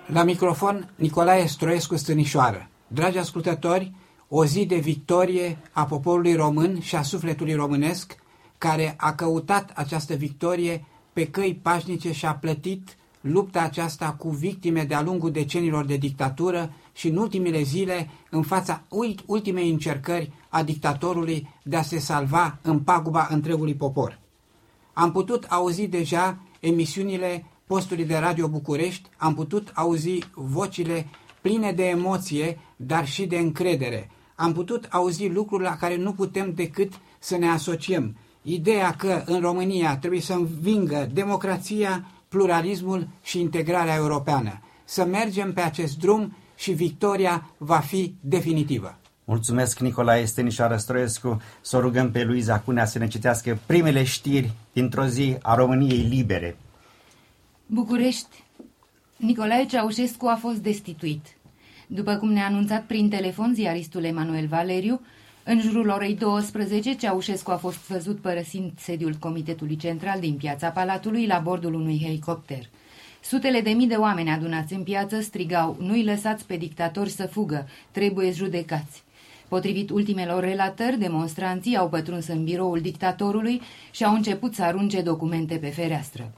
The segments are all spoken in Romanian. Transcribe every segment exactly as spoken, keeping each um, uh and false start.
La microfon, Nicolae Stroiescu Stânișoară. Dragi ascultători, o zi de victorie a poporului român și a sufletului românesc, care a căutat această victorie pe căi pașnice și a plătit lupta aceasta cu victime de-a lungul decenilor de dictatură și în ultimele zile în fața ultimei încercări a dictatorului de a se salva în paguba întregului popor. Am putut auzi deja emisiunile postului de Radio București, am putut auzi vocile pline de emoție, dar și de încredere. Am putut auzi lucruri la care nu putem decât să ne asociem. Ideea că în România trebuie să învingă democrația, pluralismul și integrarea europeană. Să mergem pe acest drum și victoria va fi definitivă. Mulțumesc, Nicolae Stânișoară Stroiescu. Să o rugăm pe Luiza Cunea să ne citească primele știri dintr-o zi a României libere. București. Nicolae Ceaușescu a fost destituit. După cum ne-a anunțat prin telefon ziaristul Emanuel Valeriu, în jurul orei douăsprezece, Ceaușescu a fost văzut părăsind sediul Comitetului Central din Piața Palatului la bordul unui helicopter. Sutele de mii de oameni adunați în piață strigau: "Nu-i lăsați pe dictatori să fugă, trebuie judecați." Potrivit ultimelor relatări, demonstranții au pătruns în biroul dictatorului și au început să arunce documente pe fereastră.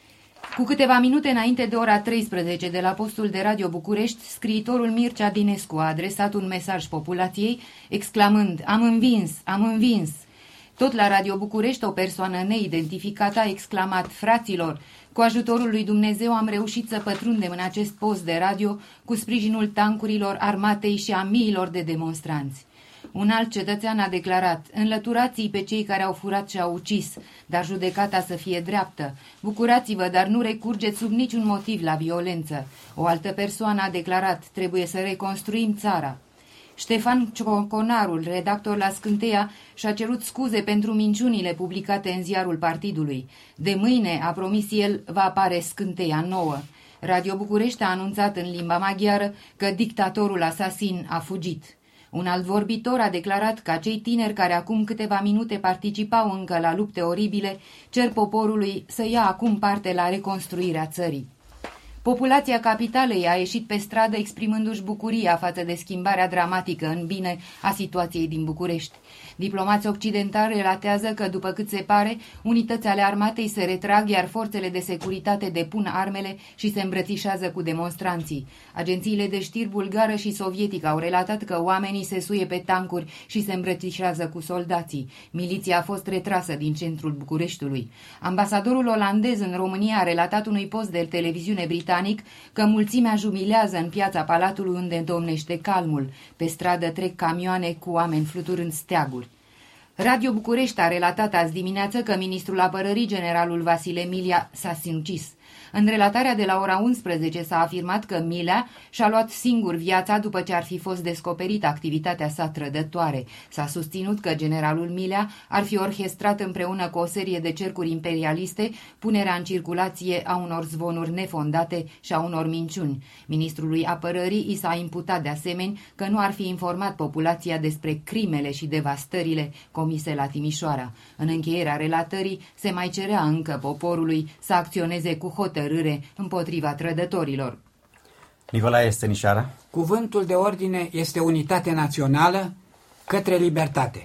Cu câteva minute înainte de ora treisprezece, de la postul de Radio București, scriitorul Mircea Dinescu a adresat un mesaj populației, exclamând: "Am învins, am învins!" Tot la Radio București, o persoană neidentificată a exclamat: "Fraților, cu ajutorul lui Dumnezeu am reușit să pătrundem în acest post de radio cu sprijinul tancurilor, armatei și a miilor de demonstranți." Un alt cetățean a declarat: "Înlăturați-i pe cei care au furat și au ucis, dar judecata să fie dreaptă. Bucurați-vă, dar nu recurgeți sub niciun motiv la violență." O altă persoană a declarat: "Trebuie să reconstruim țara." Ștefan Cioconarul, redactor la Scânteia, și-a cerut scuze pentru minciunile publicate în ziarul partidului. De mâine, a promis el, va apare Scânteia nouă. Radio București a anunțat în limba maghiară că dictatorul asasin a fugit. Un alt vorbitor a declarat că acei tineri care acum câteva minute participau încă la lupte oribile cer poporului să ia acum parte la reconstruirea țării. Populația capitalei a ieșit pe stradă exprimându-și bucuria față de schimbarea dramatică în bine a situației din București. Diplomații occidentali relatează că, după cât se pare, unități ale armatei se retrag, iar forțele de securitate depun armele și se îmbrățișează cu demonstranții. Agențiile de știri bulgară și sovietică au relatat că oamenii se suie pe tancuri și se îmbrățișează cu soldații. Miliția a fost retrasă din centrul Bucureștiului. Ambasadorul olandez în România a relatat unui post de televiziune britanic că mulțimea jubilează în Piața Palatului, unde domnește calmul. Pe stradă trec camioane cu oameni fluturând steaguri. Radio București a relatat azi dimineață că ministrul apărării, generalul Vasile Milea, s-a sinucis. În relatarea de la ora unsprezece s-a afirmat că Milea și-a luat singur viața după ce ar fi fost descoperită activitatea sa trădătoare. S-a susținut că generalul Milea ar fi orchestrat împreună cu o serie de cercuri imperialiste punerea în circulație a unor zvonuri nefondate și a unor minciuni. Ministrului apărării i s-a imputat de asemenea că nu ar fi informat populația despre crimele și devastările comise la Timișoara. În încheierea relatării se mai cerea încă poporului să acționeze cu hotărâre împotriva trădătorilor. Nicolae Stânișoară. Cuvântul de ordine este unitate națională către libertate.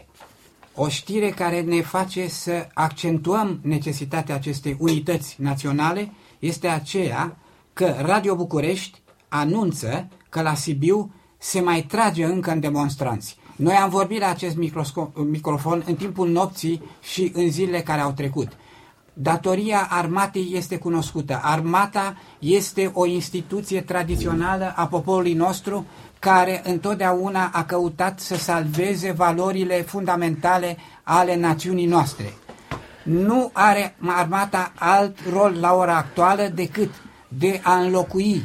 O știre care ne face să accentuăm necesitatea acestei unități naționale este aceea că Radio București anunță că la Sibiu se mai trage încă în demonstranți. Noi am vorbit la acest microfon în timpul nopții și în zilele care au trecut. Datoria armatei este cunoscută. Armata este o instituție tradițională a poporului nostru care întotdeauna a căutat să salveze valorile fundamentale ale națiunii noastre. Nu are armata alt rol la ora actuală decât de a înlocui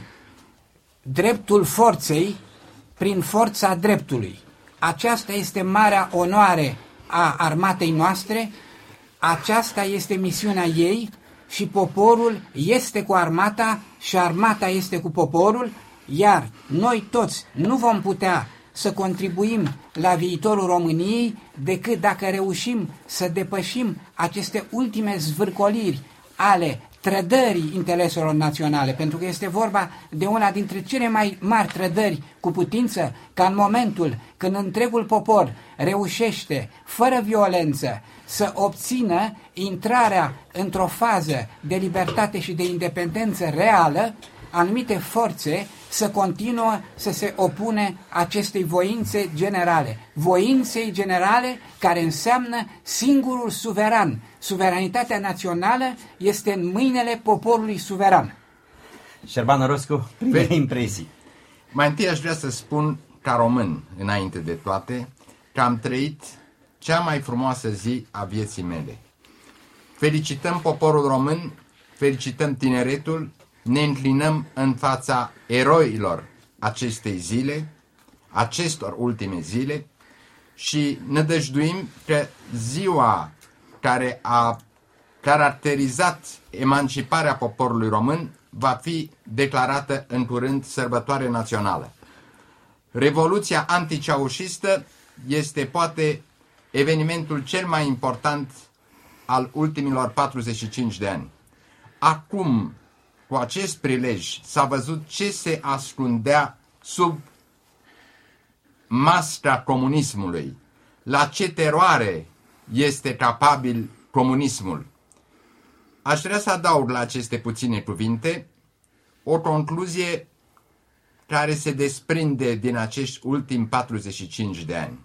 dreptul forței prin forța dreptului. Aceasta este marea onoare a armatei noastre. Aceasta este misiunea ei și poporul este cu armata și armata este cu poporul, iar noi toți nu vom putea să contribuim la viitorul României decât dacă reușim să depășim aceste ultime zvârcoliri ale trădării intereselor naționale, pentru că este vorba de una dintre cele mai mari trădări cu putință, ca în momentul când întregul popor reușește, fără violență, să obțină intrarea într-o fază de libertate și de independență reală, anumite forțe să continuă să se opune acestei voințe generale. Voinței generale care înseamnă singurul suveran. Suveranitatea națională este în mâinile poporului suveran. Șerban Oroscu, primele impresii. Mai întâi aș vrea să spun, ca român, înainte de toate, că am trăit cea mai frumoasă zi a vieții mele. Felicităm poporul român, felicităm tineretul, ne înclinăm în fața eroilor acestei zile, acestor ultime zile, și nădăjduim că ziua care a caracterizat emanciparea poporului român va fi declarată în curând sărbătoare națională. Revoluția anticeaușistă este poate evenimentul cel mai important al ultimilor patruzeci și cinci de ani. Acum, cu acest prilej, s-a văzut ce se ascundea sub masca comunismului, la ce teroare este capabil comunismul. Aș vrea să adaug la aceste puține cuvinte o concluzie care se desprinde din acești ultimi patruzeci și cinci de ani.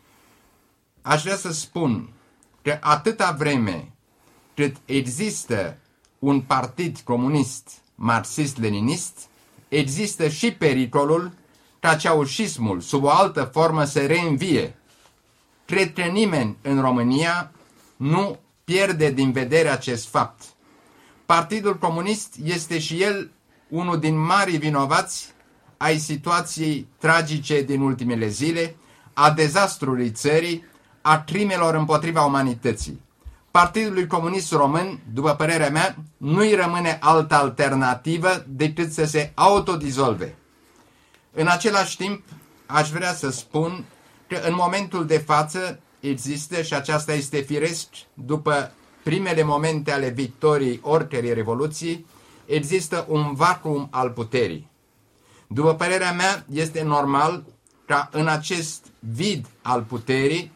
Aș vrea să spun că atâta vreme cât există un partid comunist marxist-leninist, există și pericolul ca ceaușismul sub o altă formă să reînvie. Cred că nimeni în România nu pierde din vedere acest fapt. Partidul Comunist este și el unul din marii vinovați ai situației tragice din ultimele zile, a dezastrului țării, a crimelor împotriva umanității. Partidului Comunist Român, după părerea mea, nu-i rămâne altă alternativă decât să se autodizolve. În același timp, aș vrea să spun că în momentul de față există, și aceasta este firesc, după primele momente ale victoriei oricărei revoluții, există un vacuum al puterii. După părerea mea, este normal ca în acest vid al puterii,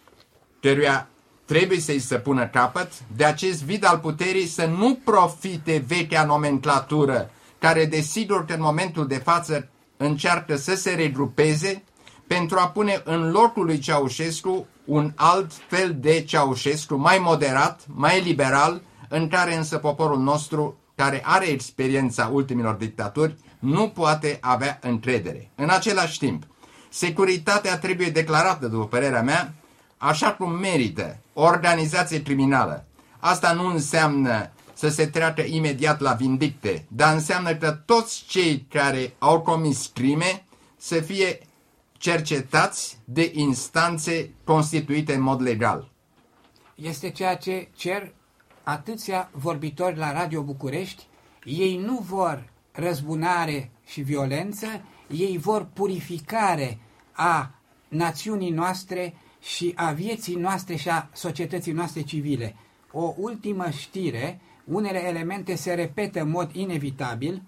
căruia trebuie să-i se pună capăt, de acest vid al puterii să nu profite vechea nomenclatură, care desigur că în momentul de față încearcă să se regrupeze pentru a pune în locul lui Ceaușescu un alt fel de Ceaușescu, mai moderat, mai liberal, în care însă poporul nostru, care are experiența ultimilor dictaturi, nu poate avea încredere. În același timp, securitatea trebuie declarată, după părerea mea, așa cum merită, o organizație criminală. Asta nu înseamnă să se treacă imediat la vindicte, dar înseamnă că toți cei care au comis crime să fie cercetați de instanțe constituite în mod legal. Este ceea ce cer atâția vorbitori la Radio București. Ei nu vor răzbunare și violență, ei vor purificare a națiunii noastre și a vieții noastre și a societății noastre civile. O ultimă știre, unele elemente se repetă în mod inevitabil,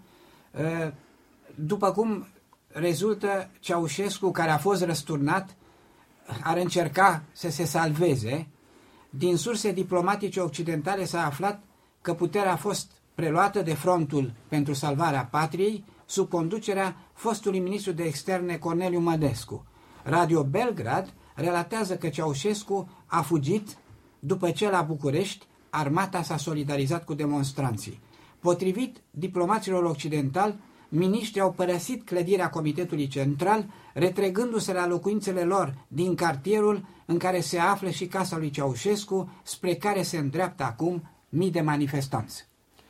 după cum rezultă Ceaușescu, care a fost răsturnat, ar încerca să se salveze. Din surse diplomatice occidentale s-a aflat că puterea a fost preluată de Frontul pentru Salvarea Patriei, sub conducerea fostului ministru de externe Corneliu Mădescu. Radio Belgrad relatează că Ceaușescu a fugit după ce la București armata s-a solidarizat cu demonstranții. Potrivit diplomaților occidentali, miniștrii au părăsit clădirea Comitetului Central, retrăgându-se la locuințele lor din cartierul în care se află și casa lui Ceaușescu, spre care se îndreaptă acum mii de manifestanți.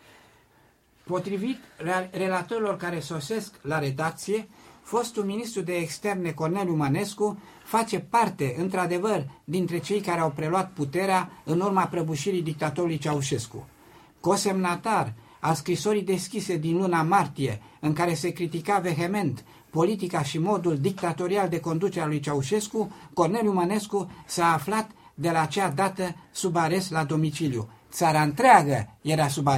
Potrivit relatorilor care sosesc la redacție, fostul ministru de externe Corneliu Mănescu face parte, într-adevăr, dintre cei care au preluat puterea în urma prăbușirii dictatorului Ceaușescu. Cosemnatar a scrisorii deschise din luna martie, în care se critica vehement politica și modul dictatorial de conducere a lui Ceaușescu, Corneliu Mănescu s-a aflat de la acea dată sub arest la domiciliu. Țara întreagă era sub arest.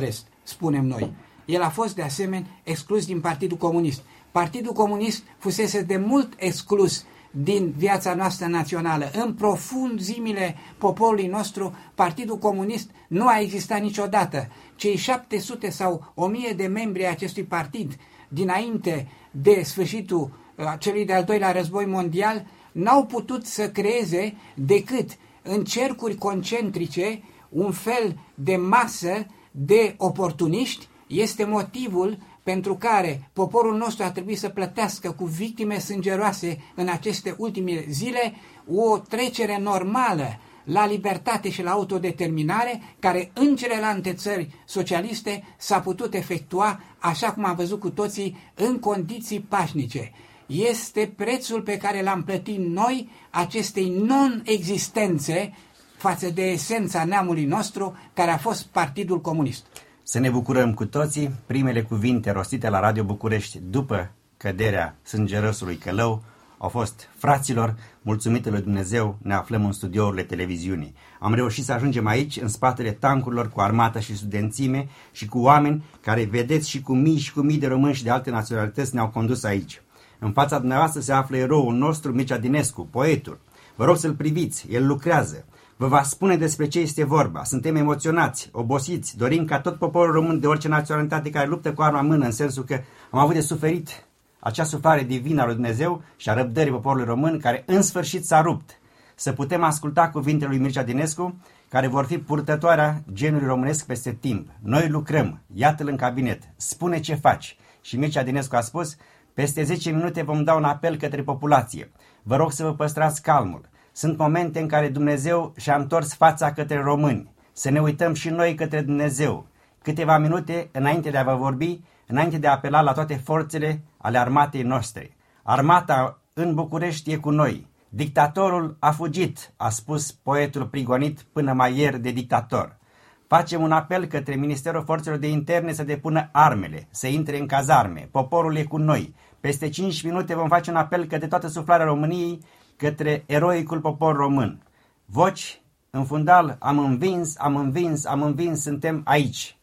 spunem noi. El a fost de asemenea exclus din Partidul Comunist. Partidul Comunist fusese de mult exclus din viața noastră națională. În profunzimile poporului nostru, Partidul Comunist nu a existat niciodată. Cei șapte sute sau o mie de membri ai acestui partid, dinainte de sfârșitul celui de-al doilea război mondial, n-au putut să creeze decât în cercuri concentrice un fel de masă de oportuniști. Este motivul pentru care poporul nostru a trebuit să plătească cu victime sângeroase în aceste ultime zile o trecere normală la libertate și la autodeterminare, care în celelalte țări socialiste s-a putut efectua, așa cum am văzut cu toții, în condiții pașnice. Este prețul pe care l-am plătit noi acestei non-existențe față de esența neamului nostru, care a fost Partidul Comunist. Să ne bucurăm cu toții. Primele cuvinte rostite la Radio București după căderea sângerosului Călău au fost: fraților, mulțumită lui Dumnezeu, ne aflăm în studiourile televiziunii. Am reușit să ajungem aici, în spatele tancurilor, cu armată și studențime și cu oameni care, vedeți, și cu mii și cu mii de români și de alte naționalități ne-au condus aici. În fața dumneavoastră se află eroul nostru, Mircea Dinescu, poetul. Vă rog să-l priviți, el lucrează. Vă va spune despre ce este vorba. Suntem emoționați, obosiți, dorim ca tot poporul român de orice naționalitate care luptă cu arma în mână, în sensul că am avut de suferit acea suflare divină a lui Dumnezeu și a răbdării poporului român, care în sfârșit s-a rupt. Să putem asculta cuvintele lui Mircea Dinescu, care vor fi purtătoarea genului românesc peste timp. Noi lucrăm, iată-l în cabinet, spune ce faci. Și Mircea Dinescu a spus: peste zece minute vom da un apel către populație. Vă rog să vă păstrați calmul. Sunt momente în care Dumnezeu și-a întors fața către români. Să ne uităm și noi către Dumnezeu. Câteva minute înainte de a vă vorbi, înainte de a apela la toate forțele ale armatei noastre. Armata în București e cu noi. Dictatorul a fugit, a spus poetul prigonit până mai ieri de dictator. Facem un apel către Ministerul Forțelor de Interne să depună armele, să intre în cazarme. Poporul e cu noi. Peste cinci minute vom face un apel către toată suflarea României, către eroicul popor român. Voci în fundal: am învins, am învins, am învins, suntem aici.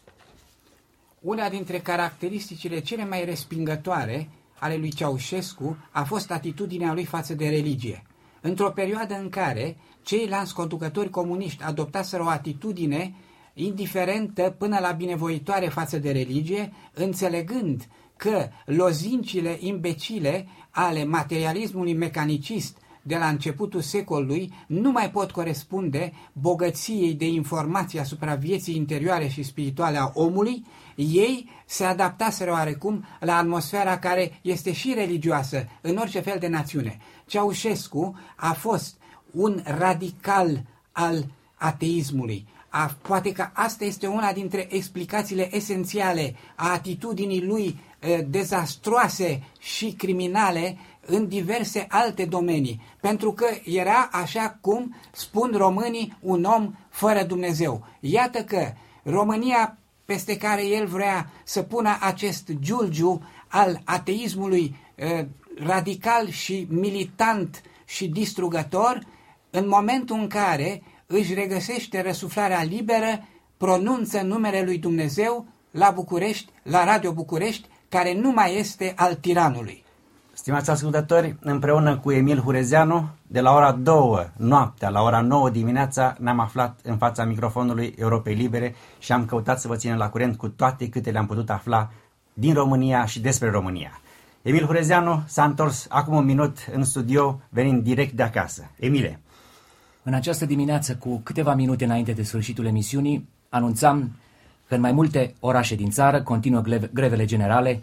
Una dintre caracteristicile cele mai respingătoare ale lui Ceaușescu a fost atitudinea lui față de religie. Într-o perioadă în care ceilalți conducători comuniști adoptaseră o atitudine indiferentă până la binevoitoare față de religie, înțelegând că lozincile imbecile ale materialismului mecanicist de la începutul secolului nu mai pot corespunde bogăției de informații asupra vieții interioare și spirituale a omului, ei se adaptaseră oarecum la atmosfera care este și religioasă în orice fel de națiune. Ceaușescu a fost un radical al ateismului. A, poate că asta este una dintre explicațiile esențiale a atitudinii lui e, dezastroase și criminale în diverse alte domenii, pentru că era, așa cum spun românii, un om fără Dumnezeu. Iată că România, peste care el vrea să pună acest giulgiu al ateismului eh, radical și militant și distrugător, în momentul în care își regăsește răsuflarea liberă, pronunță numele lui Dumnezeu la București, la Radio București, care nu mai este al tiranului. Stimați ascultători, împreună cu Emil Hurezeanu, de la ora două noaptea la ora nouă dimineața, ne-am aflat în fața microfonului Europei Libere și am căutat să vă ținem la curent cu toate câte le-am putut afla din România și despre România. Emil Hurezeanu s-a întors acum un minut în studio, venind direct de acasă. Emile. În această dimineață, cu câteva minute înainte de sfârșitul emisiunii, anunțam că în mai multe orașe din țară continuă grevele generale,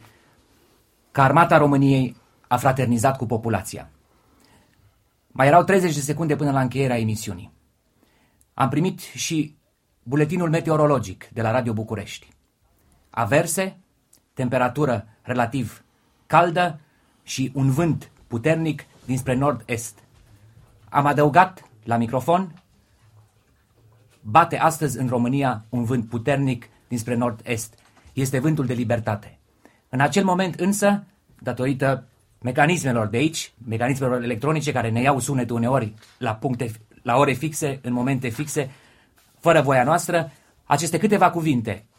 că armata României a fraternizat cu populația. Mai erau treizeci de secunde până la încheierea emisiunii. Am primit și buletinul meteorologic de la Radio București. Averse, temperatură relativ caldă și un vânt puternic dinspre nord-est. Am adăugat la microfon: bate astăzi în România un vânt puternic dinspre nord-est. Este vântul de libertate. În acel moment însă, datorită mecanismelor de aici, mecanismelor electronice care ne iau sunetul uneori la puncte, la ore fixe, în momente fixe, fără voia noastră, aceste câteva cuvinte: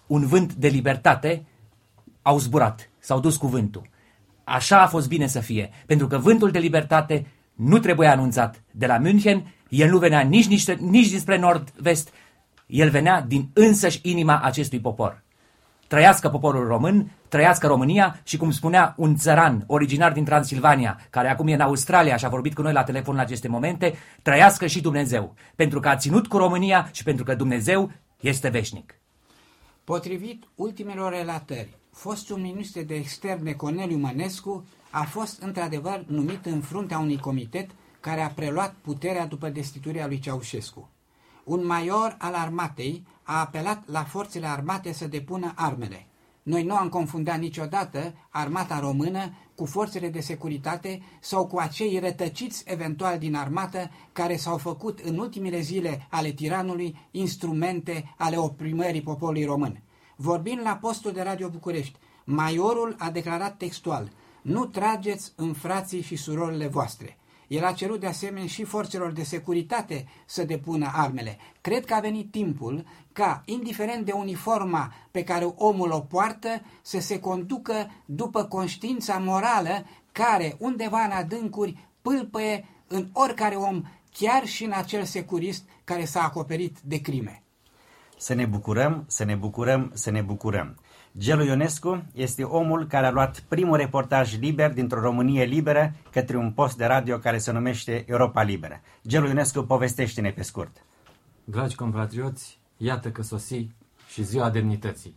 un vânt de libertate, au zburat, s-au dus cu vântul. Așa a fost bine să fie, pentru că vântul de libertate nu trebuia anunțat de la München, el nu venea nici, nici, nici dinspre nord-vest, el venea din însăși inima acestui popor. Trăiască poporul român, trăiască România și, cum spunea un țăran originar din Transilvania, care acum e în Australia și a vorbit cu noi la telefon în aceste momente, trăiască și Dumnezeu, pentru că a ținut cu România și pentru că Dumnezeu este veșnic. Potrivit ultimelor relatări, fostul ministru de externe Corneliu Mănescu a fost într-adevăr numit în fruntea unui comitet care a preluat puterea după destituirea lui Ceaușescu. Un major al armatei a apelat la forțele armate să depună armele. Noi nu am confundat niciodată armata română cu forțele de securitate sau cu acei rătăciți eventual din armată care s-au făcut în ultimele zile ale tiranului instrumente ale oprimării poporului român. Vorbind la postul de Radio București, majorul a declarat textual: nu trageți în frații și surorile voastre. El a cerut de asemenea și forțelor de securitate să depună armele. Cred că a venit timpul ca, indiferent de uniforma pe care omul o poartă, să se conducă după conștiința morală care, undeva în adâncuri, pâlpăie în oricare om, chiar și în acel securist care s-a acoperit de crime. Să ne bucurăm, să ne bucurăm, să ne bucurăm. Gelu Ionescu este omul care a luat primul reportaj liber dintr-o Românie liberă către un post de radio care se numește Europa Liberă. Gelu Ionescu, povestește-ne pe scurt. Dragi compatrioți, iată că sosi și ziua demnității.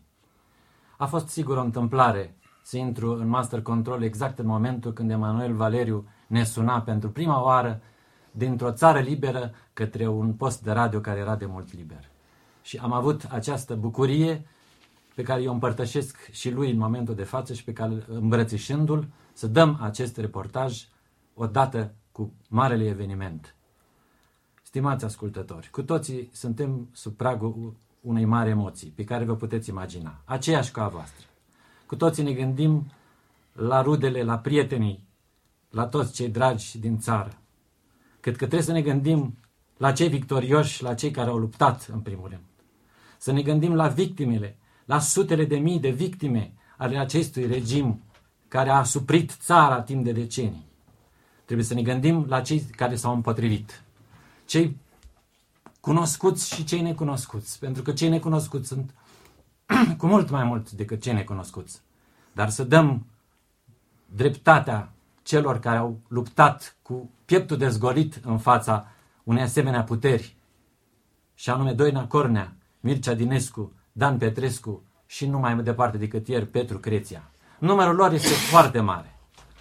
A fost sigur o întâmplare să intru în Master Control exact în momentul când Emanuel Valeriu ne suna pentru prima oară dintr-o țară liberă către un post de radio care era de mult liber. Și am avut această bucurie pe care eu împărtășesc și lui în momentul de față și pe care îmbrățișându-l, să dăm acest reportaj odată cu marele eveniment. Stimați ascultători, cu toții suntem sub pragul unei mari emoții pe care vă puteți imagina, aceeași ca a voastră. Cu toții ne gândim la rudele, la prietenii, la toți cei dragi din țară. Cât că trebuie să ne gândim la cei victorioși, la cei care au luptat în primul rând. Să ne gândim la victimele, la sutele de mii de victime ale acestui regim care a asuprit țara timp de decenii. Trebuie să ne gândim la cei care s-au împotrivit. Cei cunoscuți și cei necunoscuți. Pentru că cei necunoscuți sunt cu mult mai mult decât cei necunoscuți. Dar să dăm dreptatea celor care au luptat cu pieptul dezgolit în fața unei asemenea puteri. Și anume Doina Cornea, Mircea Dinescu, Dan Petrescu și nu mai departe decât ieri Petru Creția. Numărul lor este foarte mare.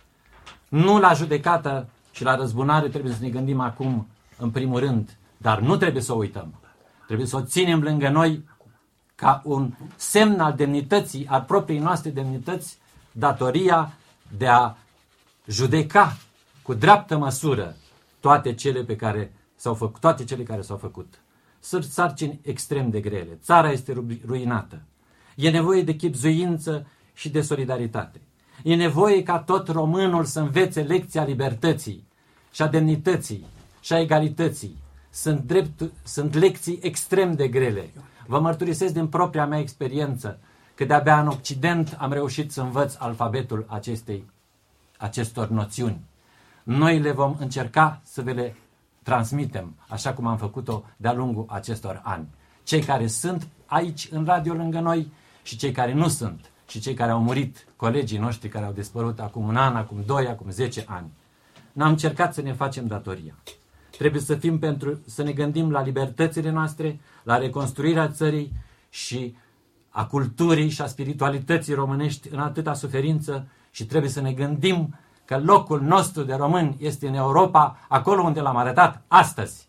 Nu la judecată și la răzbunare trebuie să ne gândim acum în primul rând, dar nu trebuie să o uităm. Trebuie să o ținem lângă noi ca un semn al demnității, al propriei noastre demnități, datoria de a judeca cu dreaptă măsură toate cele pe care s-au făcut, toate cele care s-au făcut. Sunt sarcini extrem de grele. Țara este ruinată. E nevoie de chibzuință și de solidaritate. E nevoie ca tot românul să învețe lecția libertății și a demnității și a egalității. Sunt, drept, sunt lecții extrem de grele. Vă mărturisesc din propria mea experiență că de-abia în Occident am reușit să învăț alfabetul acestei, acestor noțiuni. Noi le vom încerca să ve le transmitem, așa cum am făcut-o de-a lungul acestor ani. Cei care sunt aici în radio lângă noi și cei care nu sunt și cei care au murit, colegii noștri care au dispărut acum un an, acum doi, acum zece ani. N-am încercat să ne facem datoria. Trebuie să fim pentru, să ne gândim la libertățile noastre, la reconstruirea țării și a culturii și a spiritualității românești în atâta suferință și trebuie să ne gândim că locul nostru de români este în Europa, acolo unde l-am arătat astăzi.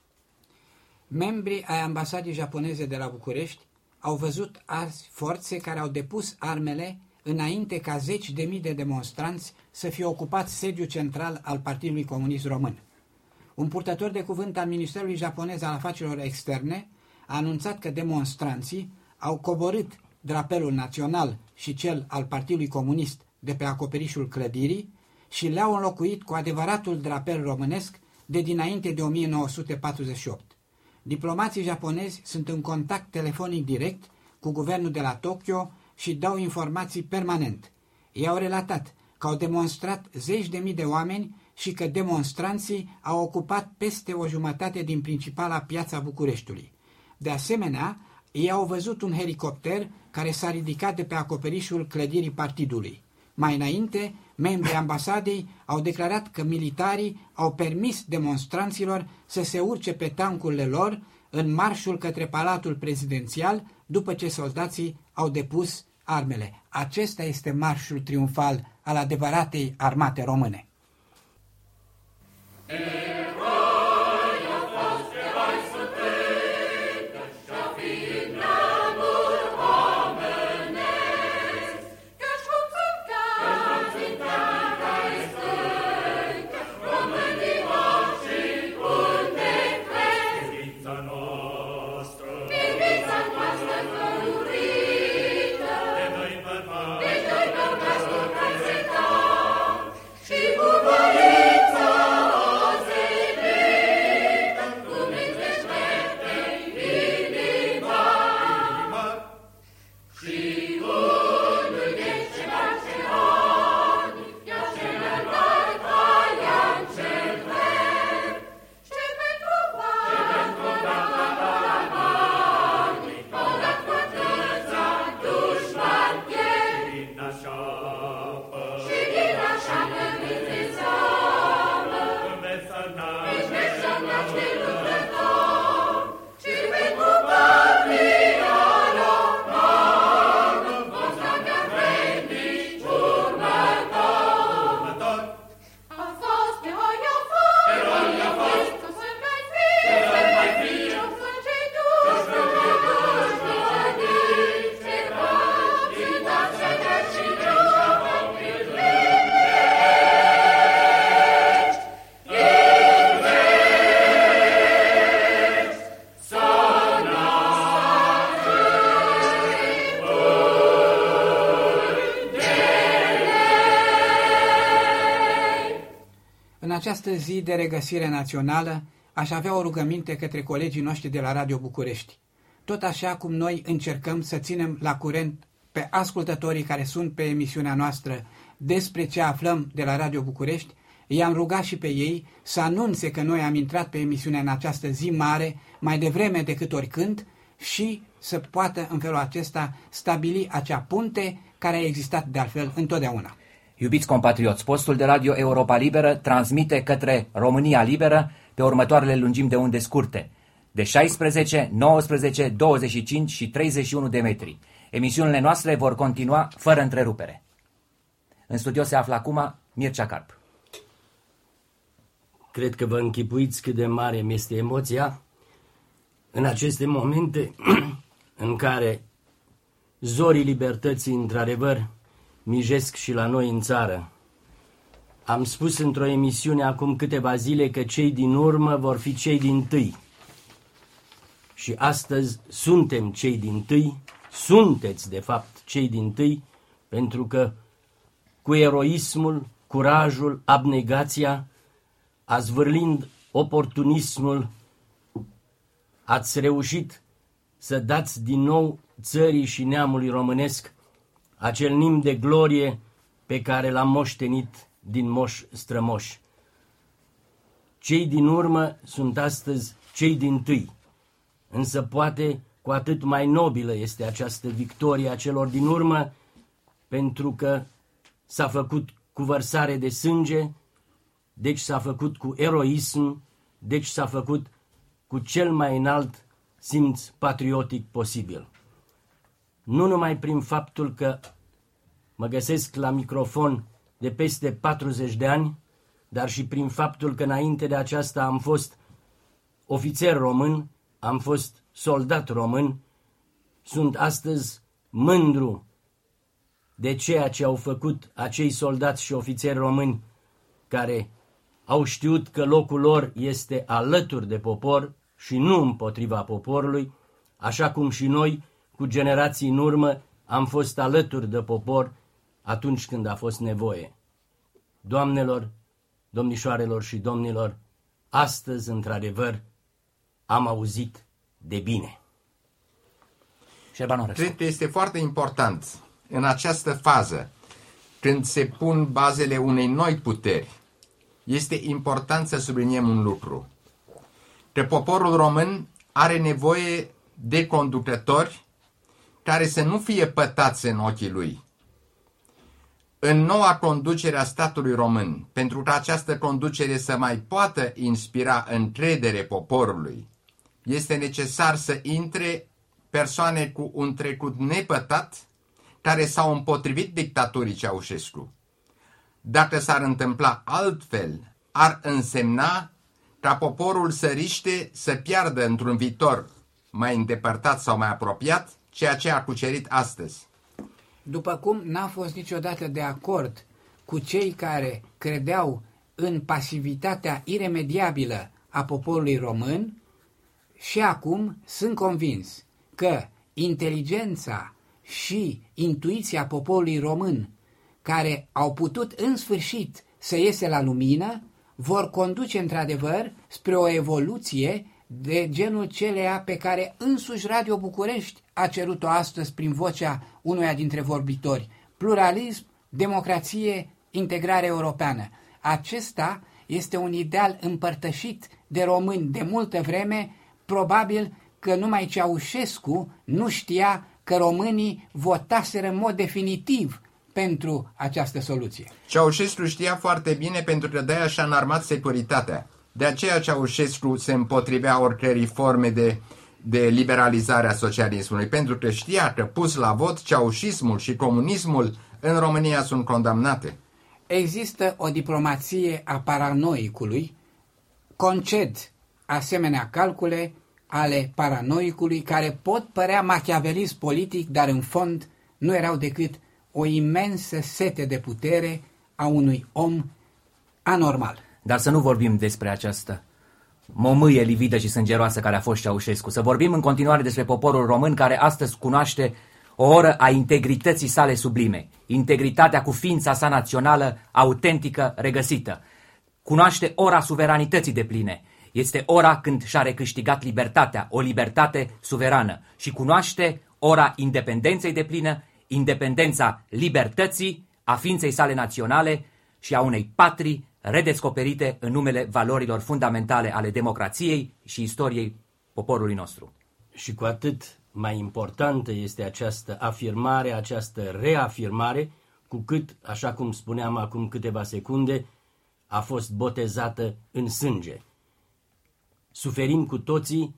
Membrii ai ambasadei japoneze de la București au văzut azi forțe care au depus armele înainte ca zeci de mii de demonstranți să fie ocupat sediul central al Partidului Comunist Român. Un purtător de cuvânt al Ministerului Japonez al Afacerilor Externe a anunțat că demonstranții au coborât drapelul național și cel al Partidului Comunist de pe acoperișul clădirii și le-au înlocuit cu adevăratul drapel românesc de dinainte de o mie nouă sute patruzeci și opt. Diplomații japonezi sunt în contact telefonic direct cu guvernul de la Tokyo și dau informații permanent. Ei au relatat că au demonstrat zeci de mii de oameni și că demonstranții au ocupat peste o jumătate din principala piața Bucureștiului. De asemenea, ei au văzut un helicopter care s-a ridicat de pe acoperișul clădirii partidului. Mai înainte, membrii ambasadei au declarat că militarii au permis demonstranților să se urce pe tancurile lor în marșul către Palatul Prezidențial după ce soldații au depus armele. Acesta este marșul triumfal al adevăratei armate române. În această zi de regăsire națională aș avea o rugăminte către colegii noștri de la Radio București. Tot așa cum noi încercăm să ținem la curent pe ascultătorii care sunt pe emisiunea noastră despre ce aflăm de la Radio București, i-am rugat și pe ei să anunțe că noi am intrat pe emisiunea în această zi mare mai devreme decât oricând și să poată în felul acesta stabili acea punte care a existat de altfel întotdeauna. Iubiți compatrioți, postul de radio Europa Liberă transmite către România Liberă pe următoarele lungimi de unde scurte, de șaisprezece, nouăsprezece, douăzeci și cinci și treizeci și unu de metri. Emisiunile noastre vor continua fără întrerupere. În studio se află acum Mircea Carp. Cred că vă închipuiți cât de mare mi este emoția în aceste momente în care zorii libertății, într-adevăr, mijesc și la noi în țară. Am spus într-o emisiune acum câteva zile că cei din urmă vor fi cei dintâi. Și astăzi suntem cei dintâi, sunteți de fapt cei dintâi, pentru că cu eroismul, curajul, abnegația, azvârlind oportunismul, ați reușit să dați din nou țării și neamului românesc acel nim de glorie pe care l-am moștenit din moși strămoși. Cei din urmă sunt astăzi cei dintâi, însă poate cu atât mai nobilă este această victorie a celor din urmă, pentru că s-a făcut cu vărsare de sânge, deci s-a făcut cu eroism, deci s-a făcut cu cel mai înalt simț patriotic posibil. Nu numai prin faptul că mă găsesc la microfon de peste patruzeci de ani, dar și prin faptul că înainte de aceasta am fost ofițer român, am fost soldat român, sunt astăzi mândru de ceea ce au făcut acei soldați și ofițeri români care au știut că locul lor este alături de popor și nu împotriva poporului, așa cum și noi, cu generații în urmă, am fost alături de popor atunci când a fost nevoie. Doamnelor, domnișoarelor și domnilor, astăzi, într-adevăr, am auzit de bine. Cred că este foarte important în această fază, când se pun bazele unei noi puteri, este important să subliniem un lucru. Că poporul român are nevoie de conducători care să nu fie pătați în ochii lui. În noua conducere a statului român, pentru ca această conducere să mai poată inspira încredere poporului, este necesar să intre persoane cu un trecut nepătat care s-au împotrivit dictaturii Ceaușescu. Dacă s-ar întâmpla altfel, ar însemna ca poporul să riște să piardă într-un viitor mai îndepărtat sau mai apropiat ceea ce a cucerit astăzi. După cum n-a fost niciodată de acord cu cei care credeau în pasivitatea iremediabilă a poporului român, și acum sunt convins că inteligența și intuiția poporului român, care au putut în sfârșit să iese la lumină, vor conduce într-adevăr spre o evoluție de genul celeia pe care însuși Radio București a cerut-o astăzi prin vocea unuia dintre vorbitori: pluralism, democrație, integrare europeană. Acesta este un ideal împărtășit de români de multă vreme, probabil că numai Ceaușescu nu știa că românii votaseră în mod definitiv pentru această soluție. Ceaușescu știa foarte bine, pentru că de-aia și-a înarmat securitatea. De aceea Ceaușescu se împotrivea oricărei forme de, de liberalizare a socialismului, pentru că știa că pus la vot, ceaușismul și comunismul în România sunt condamnate. Există o diplomație a paranoicului, conced asemenea calcule ale paranoicului, care pot părea machiavelism politic, dar în fond nu erau decât o imensă sete de putere a unui om anormal. Dar să nu vorbim despre această momâie lividă și sângeroasă care a fost Ceaușescu. Să vorbim în continuare despre poporul român, care astăzi cunoaște o oră a integrității sale sublime. Integritatea cu ființa sa națională, autentică, regăsită. Cunoaște ora suveranității depline. Este ora când și-a recâștigat libertatea, o libertate suverană. Și cunoaște ora independenței deplină, independența libertății, a ființei sale naționale și a unei patrii redescoperite în numele valorilor fundamentale ale democrației și istoriei poporului nostru. Și cu atât mai importantă este această afirmare, această reafirmare, cu cât, așa cum spuneam acum câteva secunde, a fost botezată în sânge. Suferim cu toții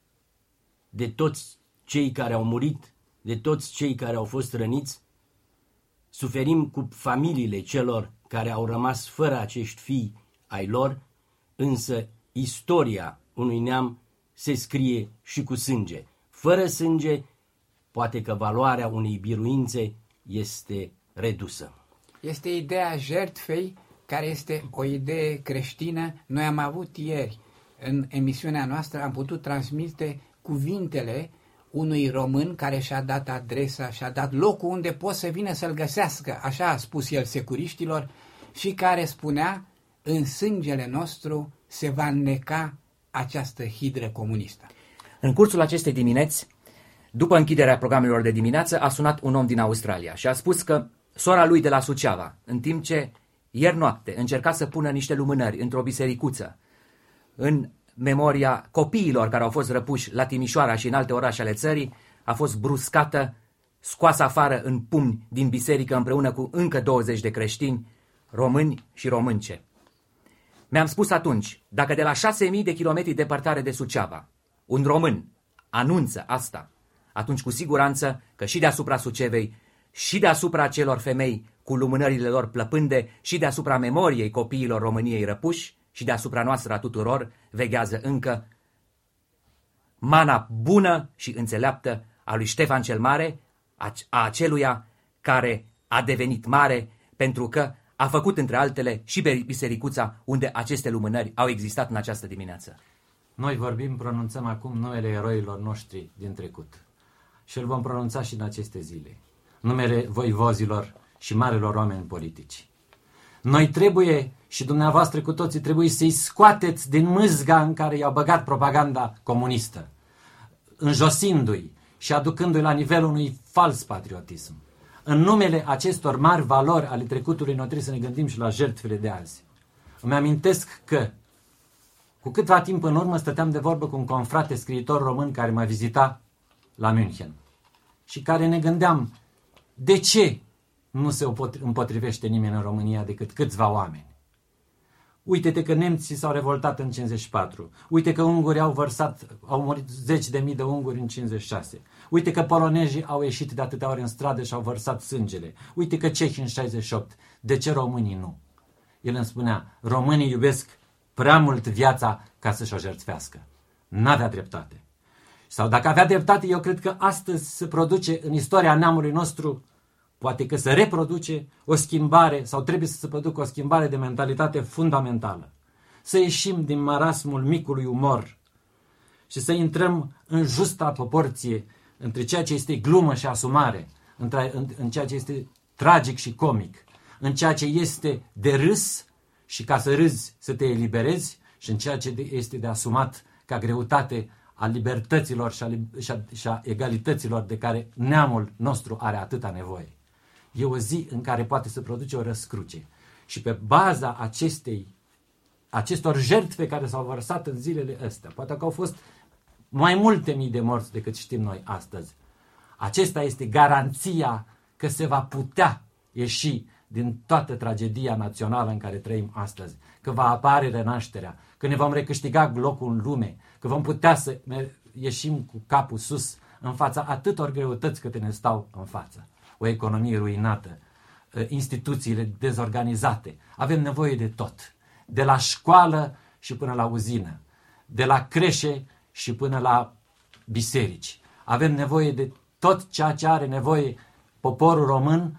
de toți cei care au murit, de toți cei care au fost răniți, suferim cu familiile celor care au rămas fără acești fii ai lor, însă istoria unui neam se scrie și cu sânge. Fără sânge, poate că valoarea unei biruințe este redusă. Este ideea jertfei, care este o idee creștină. Noi am avut ieri, în emisiunea noastră, am putut transmite cuvintele unui român care și-a dat adresa, și-a dat locul unde pot să vină să-l găsească, așa a spus el securiștilor, și care spunea: în sângele nostru se va înneca această hidră comunistă. În cursul acestei dimineți, după închiderea programelor de dimineață, a sunat un om din Australia și a spus că sora lui de la Suceava, în timp ce ieri noapte încerca să pună niște lumânări într-o bisericuță în memoria copiilor care au fost răpuși la Timișoara și în alte orașe ale țării, a fost bruscată, scoasă afară în pumni din biserică împreună cu încă douăzeci de creștini, români și românce. Mi-am spus atunci, dacă de la șase mii de kilometri departare de Suceava un român anunță asta, atunci cu siguranță că și deasupra Sucevei, și deasupra celor femei cu lumânările lor plăpânde, și deasupra memoriei copiilor României răpuși, și deasupra noastră a tuturor veghează încă mana bună și înțeleaptă a lui Ștefan cel Mare, a aceluia care a devenit mare pentru că a făcut, între altele, și bisericuța unde aceste lumânări au existat în această dimineață. Noi vorbim, pronunțăm acum numele eroilor noștri din trecut. Și îl vom pronunța și în aceste zile. Numele voivozilor și marilor oameni politici. Noi trebuie, și dumneavoastră cu toții, trebuie să-i scoateți din mâzga în care i-au băgat propaganda comunistă, înjosindu-i și aducându-i la nivelul unui fals patriotism. În numele acestor mari valori ale trecutului, noi trebuie să ne gândim și la jertfele de azi. Îmi amintesc că cu câtva timp în urmă stăteam de vorbă cu un confrate scriitor român care m-a vizitat la München și care ne gândeam de ce nu se împotrivește nimeni în România decât câțiva oameni. Uite-te că nemții s-au revoltat în cincizeci și patru. Uite că ungurii au vărsat, au murit zeci de mii de unguri în cincizeci și șase. Uite că polonezii au ieșit de atâtea ori în stradă și au vărsat sângele. Uite că cehii în șaizeci și opt. De ce românii nu? El îmi spunea, românii iubesc prea mult viața ca să-și o jertfească. N-avea dreptate. Sau dacă avea dreptate, eu cred că astăzi se produce în istoria neamului nostru, poate că se reproduce o schimbare sau trebuie să se producă o schimbare de mentalitate fundamentală. Să ieșim din marasmul micului umor și să intrăm în justa proporție între ceea ce este glumă și asumare, între, în, în ceea ce este tragic și comic, în ceea ce este de râs și ca să râzi să te eliberezi și în ceea ce este de asumat ca greutate a libertăților și a, și, a, și a egalităților de care neamul nostru are atâta nevoie. E o zi în care poate să produce o răscruce. Și pe baza acestei, acestor jertfe care s-au vărsat în zilele astea, poate că au fost mai multe mii de morți decât știm noi astăzi, acesta este garanția că se va putea ieși din toată tragedia națională în care trăim astăzi, că va apare renașterea, că ne vom recâștiga locul în lume, că vom putea să ieșim cu capul sus în fața atâtor greutăți câte ne stau în față. O economie ruinată, instituțiile dezorganizate. Avem nevoie de tot. De la școală și până la uzină. De la creșe și până la biserici. Avem nevoie de tot ceea ce are nevoie poporul român,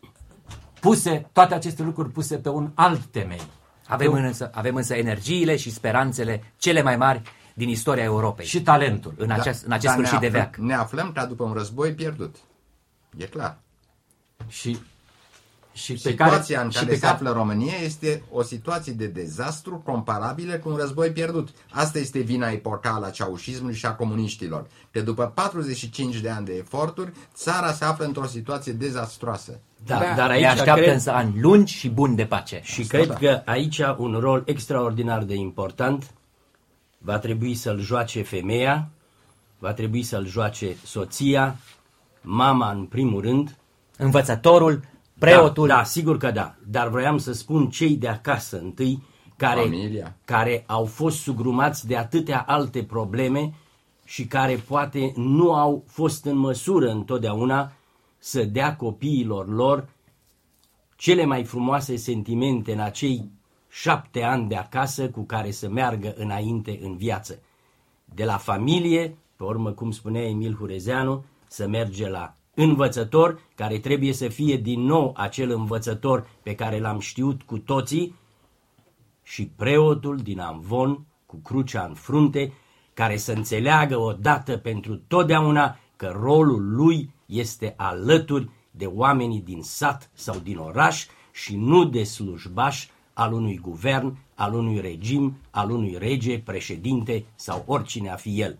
puse, toate aceste lucruri puse pe un alt temei. Avem însă, avem însă energiile și speranțele cele mai mari din istoria Europei. Și talentul. În acest, în acest sfârșit de veac. Ne aflăm ca după un război pierdut. E clar. Și, și pe situația care, în care și pe se care... află România este o situație de dezastru comparabilă cu un război pierdut. Asta este vina epocală a ceaușismului și a comuniștilor. Că după patruzeci și cinci de ani de eforturi, țara se află într-o situație dezastroasă. Da, Da, dar aici ne așteaptă cred, însă ani lungi și buni de pace. și Asta, cred da. că aici un rol extraordinar de important va trebui să-l joace femeia, va trebui să-l joace soția, mama în primul rând. Învățătorul, preotul. Da, da, sigur că da. Dar vroiam să spun cei de acasă întâi, care, Familia. care au fost sugrumați de atâtea alte probleme și care poate nu au fost în măsură întotdeauna să dea copiilor lor cele mai frumoase sentimente în acei șapte ani de acasă cu care să meargă înainte în viață. De la familie, pe urmă, cum spunea Emil Hurezeanu, să merge la învățător, care trebuie să fie din nou acel învățător pe care l-am știut cu toții, și preotul din Amvon, cu crucea în frunte, care să înțeleagă odată pentru totdeauna că rolul lui este alături de oamenii din sat sau din oraș și nu de slujbaș al unui guvern, al unui regim, al unui rege, președinte sau oricine a fi el.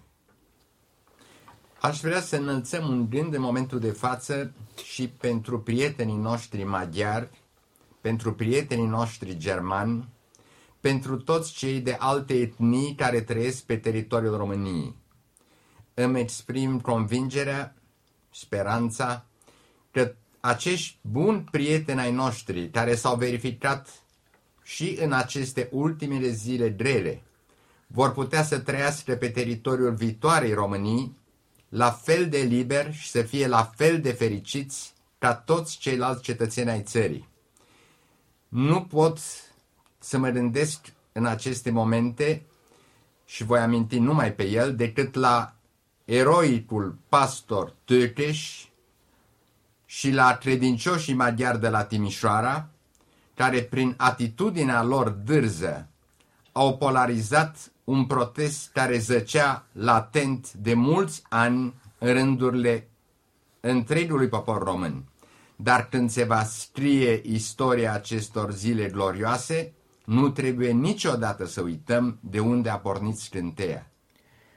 Aș vrea să înălțăm un gând în momentul de față și pentru prietenii noștri maghiari, pentru prietenii noștri germani, pentru toți cei de alte etnii care trăiesc pe teritoriul României. Îmi exprim convingerea, speranța, că acești buni prieteni ai noștri, care s-au verificat și în aceste ultimele zile grele, vor putea să trăiască pe teritoriul viitoarei Românii la fel de liber și să fie la fel de fericiți ca toți ceilalți cetățeni ai țării. Nu pot să mă gândesc în aceste momente, și voi aminti numai pe el, decât la eroicul pastor Tökeș și la credincioșii maghiari de la Timișoara, care prin atitudinea lor dârză au polarizat un protest care zăcea latent de mulți ani în rândurile întregului popor român. Dar când se va scrie istoria acestor zile glorioase, nu trebuie niciodată să uităm de unde a pornit scânteia.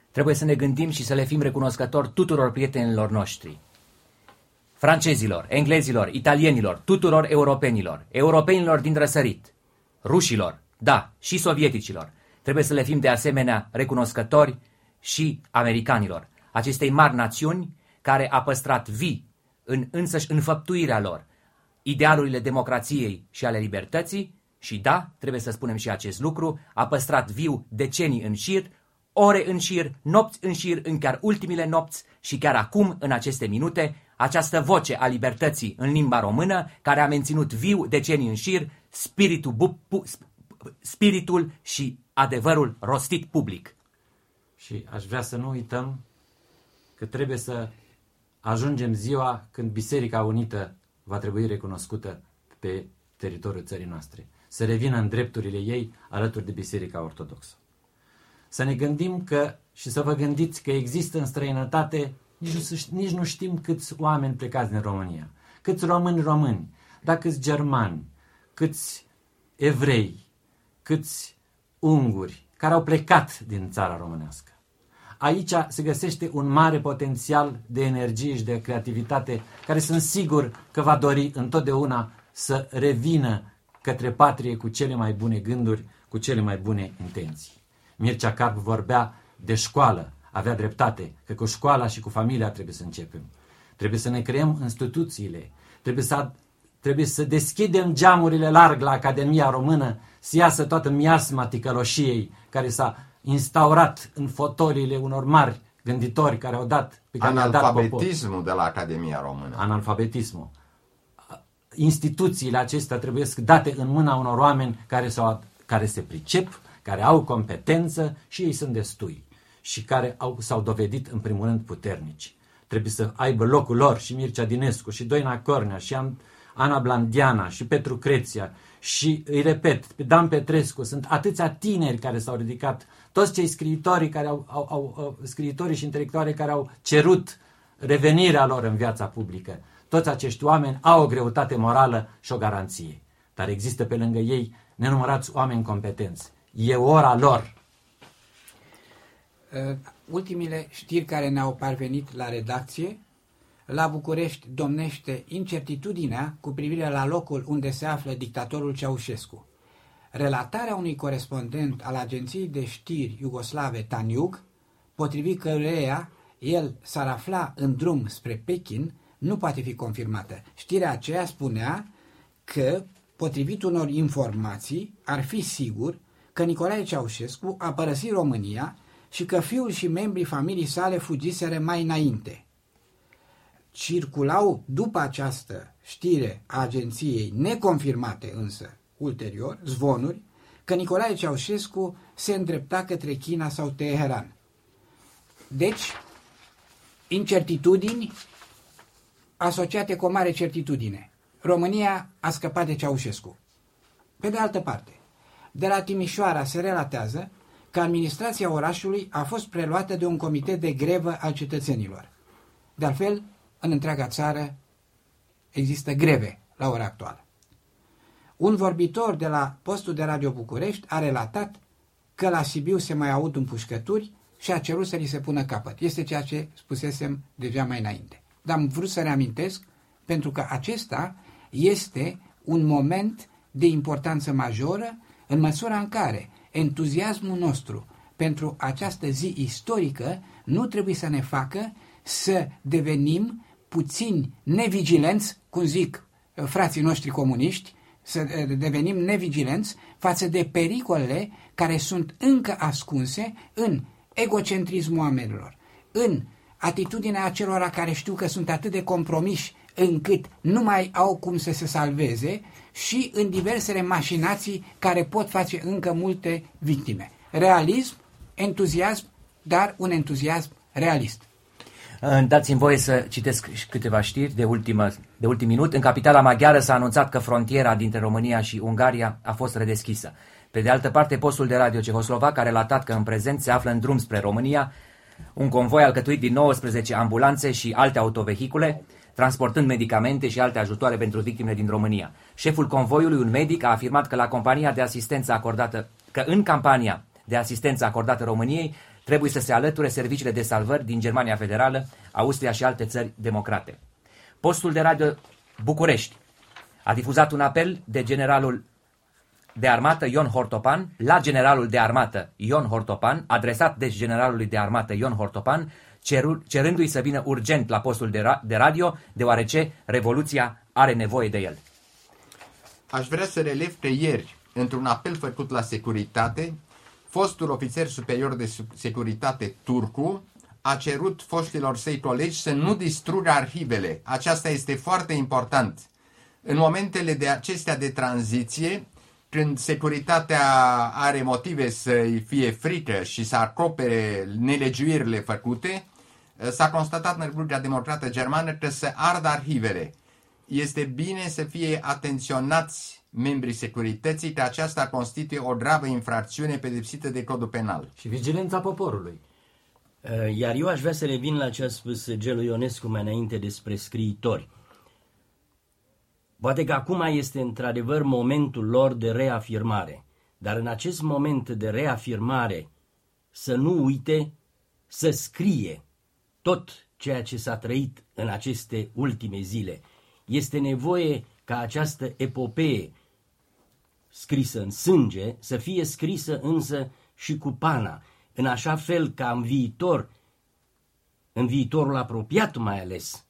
trebuie să ne gândim și să le fim recunoscători tuturor prietenilor noștri. Francezilor, englezilor, italienilor, tuturor europenilor, europenilor din răsărit, rușilor, da, și sovieticilor. Trebuie să le fim de asemenea recunoscători și americanilor, acestei mari națiuni care a păstrat vii în însăși înfăptuirea lor idealurile democrației și ale libertății și, da, trebuie să spunem și acest lucru, a păstrat viu decenii în șir, ore în șir, nopți în șir, în chiar ultimile nopți și chiar acum, în aceste minute, această voce a libertății în limba română, care a menținut viu decenii în șir spiritul, bu, pu, spiritul și adevărul rostit public. Și aș vrea să nu uităm că trebuie să ajungem ziua când Biserica Unită va trebui recunoscută pe teritoriul țării noastre, să revină în drepturile ei alături de Biserica Ortodoxă. Să ne gândim că, și să vă gândiți că există în străinătate, nici nu, nici nu știm câți oameni plecați din România, câți români români, dar câți germani, câți evrei, câți unguri care au plecat din țara românească. Aici se găsește un mare potențial de energie și de creativitate care sunt sigur că va dori întotdeauna să revină către patrie cu cele mai bune gânduri, cu cele mai bune intenții. Mircea Carp vorbea de școală, avea dreptate, că cu școala și cu familia trebuie să începem. Trebuie să ne creăm instituțiile, trebuie să, trebuie să deschidem geamurile larg la Academia Română, să iasă toată miasma ticăloșiei care s-a instaurat în fotoliile unor mari gânditori care au dat... Pe care Analfabetismul dat de la Academia Română. Analfabetismul. Instituțiile acestea trebuie să date în mâna unor oameni care, s-au, care se pricep, care au competență și ei sunt destui și care au, s-au dovedit în primul rând puternici. Trebuie să aibă locul lor și Mircea Dinescu și Doina Cornea și Ana Blandiana și Petru Creția și, îi repet, Dan Petrescu. Sunt atâția tineri care s-au ridicat, toți cei scriitorii, care au, au, au, scriitorii și intelectuali care au cerut revenirea lor în viața publică. Toți acești oameni au o greutate morală și o garanție. Dar există pe lângă ei nenumărați oameni competenți. E ora lor. Uh, ultimile știri care ne-au parvenit la redacție: la București domnește incertitudinea cu privire la locul unde se află dictatorul Ceaușescu. Relatarea unui corespondent al agenției de știri iugoslave Tanjug, potrivit căreia el s-ar afla în drum spre Pekin, nu poate fi confirmată. Știrea aceea spunea că, potrivit unor informații, ar fi sigur că Nicolae Ceaușescu a părăsit România și că fiul și membrii familiei sale fugiseră mai înainte. Circulau după această știre a agenției, neconfirmate însă ulterior, zvonuri că Nicolae Ceaușescu se îndrepta către China sau Teheran. Deci, incertitudini asociate cu o mare certitudine. România a scăpat de Ceaușescu. Pe de altă parte, de la Timișoara se relatează că administrația orașului a fost preluată de un comitet de grevă al cetățenilor. De altfel, în întreaga țară există greve la ora actuală. Un vorbitor de la postul de Radio București a relatat că la Sibiu se mai aud împușcături și a cerut să li se pună capăt. Este ceea ce spusesem deja mai înainte. Dar am vrut să reamintesc pentru că acesta este un moment de importanță majoră în măsura în care entuziasmul nostru pentru această zi istorică nu trebuie să ne facă să devenim puțin nevigilenți, cum zic frații noștri comuniști, să devenim nevigilenți față de pericolele care sunt încă ascunse în egocentrismul oamenilor, în atitudinea acelora care știu că sunt atât de compromiși încât nu mai au cum să se salveze și în diversele mașinații care pot face încă multe victime. Realism, entuziasm, dar un entuziasm realist. Dați-mi voie să citesc câteva știri de, ultimă, de ultim minut. În capitala maghiară s-a anunțat că frontiera dintre România și Ungaria a fost redeschisă. Pe de altă parte, postul de radio cehoslovac a relatat că în prezent se află în drum spre România un convoi alcătuit din nouăsprezece ambulanțe și alte autovehicule, transportând medicamente și alte ajutoare pentru victimele din România. Șeful convoiului, un medic, a afirmat că la compania de asistență acordată, că în campania de asistență acordată României, trebuie să se alăture serviciile de salvări din Germania Federală, Austria și alte țări democrate. Postul de radio București a difuzat un apel de generalul de armată Ion Hortopan la generalul de armată Ion Hortopan, adresat deci generalului de armată Ion Hortopan, ceru, cerându-i să vină urgent la postul de, ra- de radio, deoarece Revoluția are nevoie de el. Aș vrea să relev că ieri, într-un apel făcut la securitate, fostul ofițer superior de securitate Turcu a cerut foștilor săi colegi să nu distrugă arhivele. Aceasta este foarte important. În momentele de acestea de tranziție, când securitatea are motive să-i fie frică și să acopere nelegiuirile făcute, s-a constatat în Republica Democrată Germană că se ard arhivele. Este bine să fie atenționați membrii securității că aceasta constituie o gravă infracțiune pedepsită de codul penal. Și vigilența poporului. Iar eu aș vrea să revin la ce a spus Gelu Ionescu mai înainte despre scriitori. Poate că acum este într-adevăr momentul lor de reafirmare, dar în acest moment de reafirmare să nu uite să scrie tot ceea ce s-a trăit în aceste ultime zile. Este nevoie ca această epopee scrisă în sânge să fie scrisă însă și cu pana, în așa fel ca în viitor, în viitorul apropiat mai ales,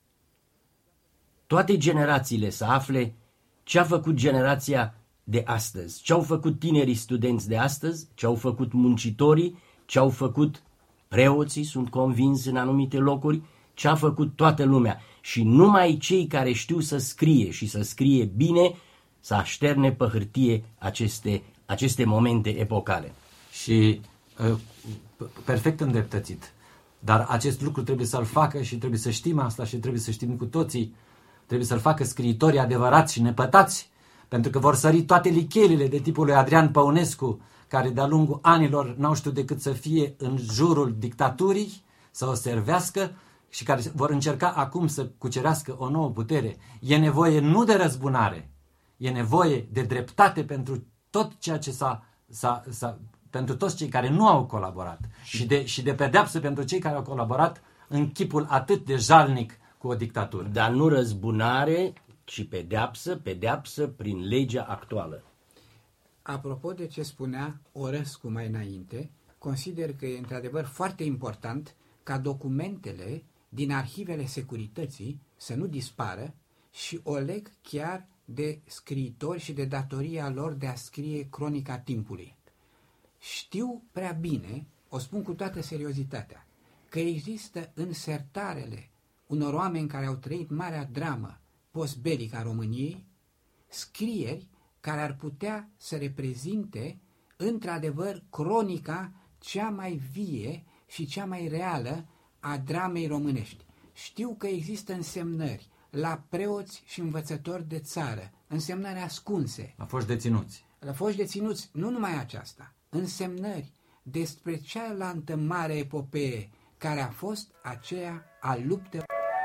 toate generațiile să afle ce a făcut generația de astăzi, ce au făcut tinerii studenți de astăzi, ce au făcut muncitorii, ce au făcut preoții, sunt convins în anumite locuri, ce a făcut toată lumea. Și numai cei care știu să scrie și să scrie bine, să așterne pe hârtie aceste, aceste momente epocale. Și uh, perfect îndreptățit. Dar acest lucru trebuie să-l facă și trebuie să știm asta și trebuie să știm cu toții. Trebuie să-l facă scriitorii adevărați și nepătați, pentru că vor sări toate lichelile de tipul lui Adrian Păunescu, care de-a lungul anilor n-au știut decât să fie în jurul dictaturii, să o servească și care vor încerca acum să cucerească o nouă putere. E nevoie nu de răzbunare, e nevoie de dreptate pentru tot ceea ce s-a, s-a, s-a pentru toți cei care nu au colaborat și de, și de pedeapsă pentru cei care au colaborat în chipul atât de jalnic cu o dictatură. Dar nu răzbunare, ci pedeapsă, pedeapsă prin legea actuală. Apropo de ce spunea Orăscu mai înainte, consider că e într-adevăr foarte important ca documentele din arhivele securității să nu dispară și o leg chiar de scriitori și de datoria lor de a scrie cronica timpului. Știu prea bine, o spun cu toată seriozitatea, că există în sertarele unor oameni care au trăit marea dramă post-belică a României, scrieri care ar putea să reprezinte într-adevăr cronica cea mai vie și cea mai reală a dramei românești. Știu că există însemnări la preoți și învățători de țară, însemnări ascunse. Au fost deținuți. Au fost deținuți, nu numai aceasta, însemnări despre cealaltă mare epopee care a fost aceea a luptei.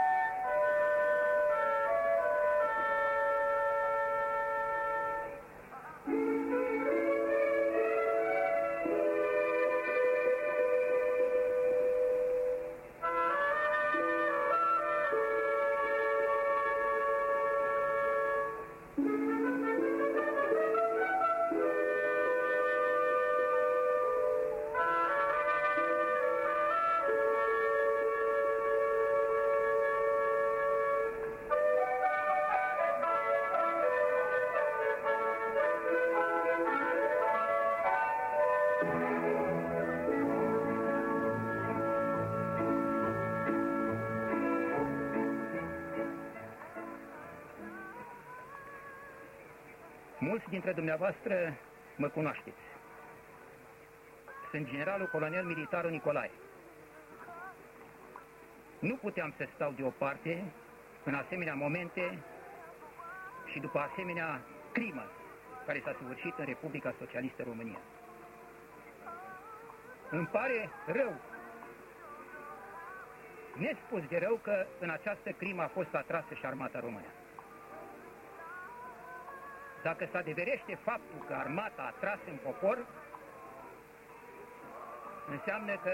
Mulți dintre dumneavoastră mă cunoașteți. Sunt generalul colonel militar Nicolae. Nu puteam să stau deoparte în asemenea momente și după asemenea crimă care s-a săvârșit în Republica Socialistă România. Îmi pare rău, nespus de rău, că în această crimă a fost atrasă și armata română. Dacă se adeverește faptul că armata a tras în popor, înseamnă că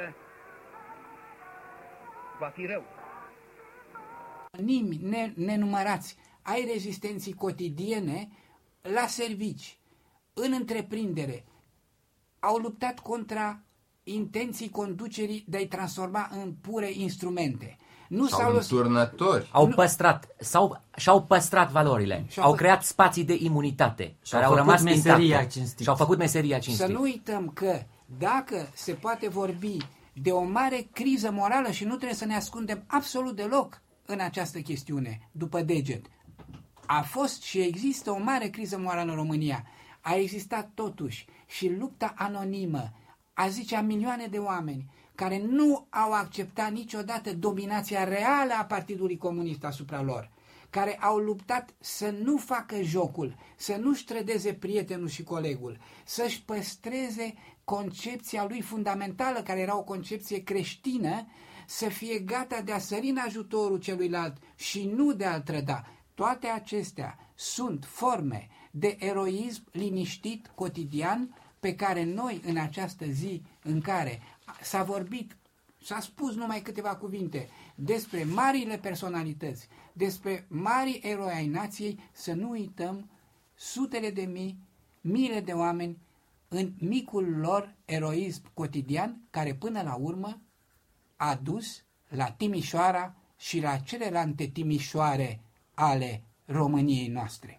va fi rău. Nimi ne, nenumărați ai rezistenții cotidiene la servici, în întreprindere, au luptat contra intenții conducerii de a-i transforma în pure instrumente. Nu sau s-au în turnători. Au păstrat, sau, și-au păstrat valorile, Și-au au pă- creat spații de imunitate, Și-au care au făcut rămas meseria intacte. cinstită. Și-au făcut meseria Să cinstită. nu uităm că dacă se poate vorbi de o mare criză morală, și nu trebuie să ne ascundem absolut deloc în această chestiune, după deget, a fost și există o mare criză morală în România. A existat totuși și lupta anonimă, a zice, a milioane de oameni care nu au acceptat niciodată dominația reală a Partidului Comunist asupra lor, care au luptat să nu facă jocul, să nu-și trădeze prietenul și colegul, să-și păstreze concepția lui fundamentală, care era o concepție creștină, să fie gata de a sări în ajutorul celuilalt și nu de a-l trăda. Toate acestea sunt forme de eroism liniștit, cotidian, pe care noi în această zi în care s-a vorbit, s-a spus numai câteva cuvinte despre marile personalități, despre mari eroi ai nației, să nu uităm sutele de mii, miile de oameni în micul lor eroism cotidian, care până la urmă a dus la Timișoara și la celelalte Timișoare ale României noastre.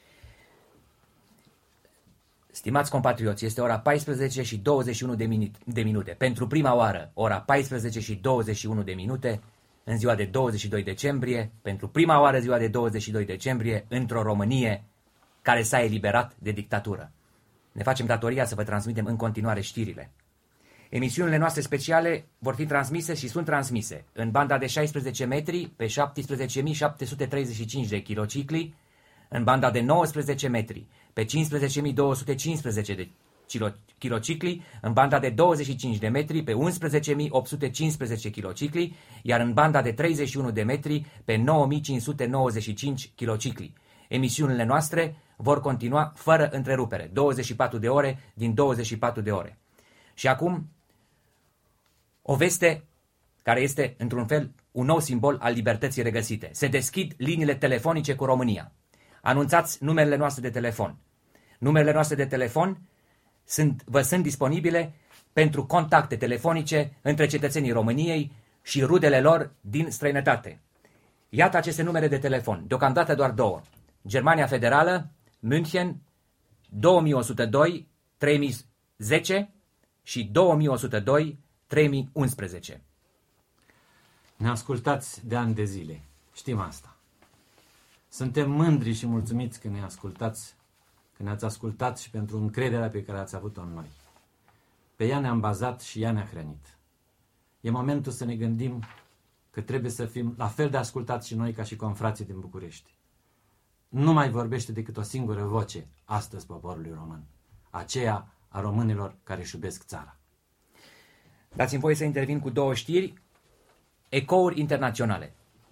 Stimați compatrioți, este ora paisprezece și douăzeci și unu de, minu- de minute. Pentru prima oară, ora paisprezece și douăzeci și unu de minute, în ziua de douăzeci și doi decembrie, pentru prima oară ziua de douăzeci și doi decembrie, într-o Românie care s-a eliberat de dictatură. Ne facem datoria să vă transmitem în continuare știrile. Emisiunile noastre speciale vor fi transmise și sunt transmise în banda de șaisprezece metri pe șaptesprezece mii șapte sute treizeci și cinci de kilocicli, în banda de nouăsprezece metri pe cincisprezece mii două sute cincisprezece de kilocicli, în banda de douăzeci și cinci de metri pe unsprezece mii opt sute cincisprezece kilocicli, iar în banda de treizeci și unu de metri pe nouă mii cinci sute nouăzeci și cinci kilocicli. Emisiunile noastre vor continua fără întrerupere, douăzeci și patru de ore din douăzeci și patru de ore. Și acum, o veste care este, într-un fel, un nou simbol al libertății regăsite. Se deschid liniile telefonice cu România. Anunțați numerele noastre de telefon. Numerele noastre de telefon sunt, vă sunt disponibile pentru contacte telefonice între cetățenii României și rudele lor din străinătate. Iată aceste numere de telefon, deocamdată doar două. Germania Federală, München, două mii o sută doi trei mii zece și două mii o sută doi trei mii unsprezece. Ne ascultați de ani de zile. Știm asta. Suntem mândri și mulțumiți că ne ascultați, că ne-ați ascultat și pentru încrederea pe care ați avut-o în noi. Pe ea ne-am bazat și ea ne-a hrănit. E momentul să ne gândim că trebuie să fim la fel de ascultați și noi ca și confrații din București. Nu mai vorbește decât o singură voce astăzi poporului român, aceea a românilor care își iubesc țara. Dați-mi voie să intervin cu două știri, ecouri internaționale.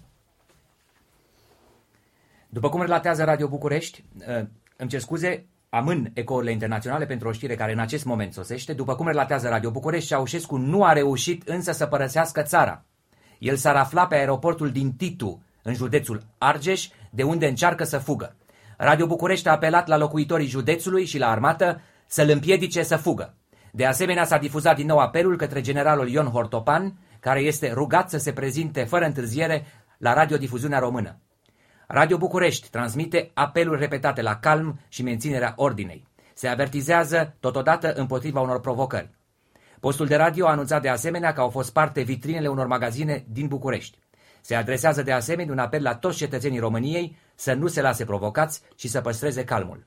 După cum relatează Radio București, îmi cer scuze, amân ecourile internaționale pentru o știre care în acest moment sosește. După cum relatează Radio București, Ceaușescu nu a reușit însă să părăsească țara. El s-ar afla pe aeroportul din Titu, în județul Argeș, de unde încearcă să fugă. Radio București a apelat la locuitorii județului și la armată să-l împiedice să fugă. De asemenea, s-a difuzat din nou apelul către generalul Ion Hortopan, care este rugat să se prezinte fără întârziere la radiodifuziunea română. Radio București transmite apeluri repetate la calm și menținerea ordinei. Se avertizează totodată împotriva unor provocări. Postul de radio a anunțat de asemenea că au fost sparte vitrinele unor magazine din București. Se adresează de asemenea un apel la toți cetățenii României să nu se lase provocați și să păstreze calmul.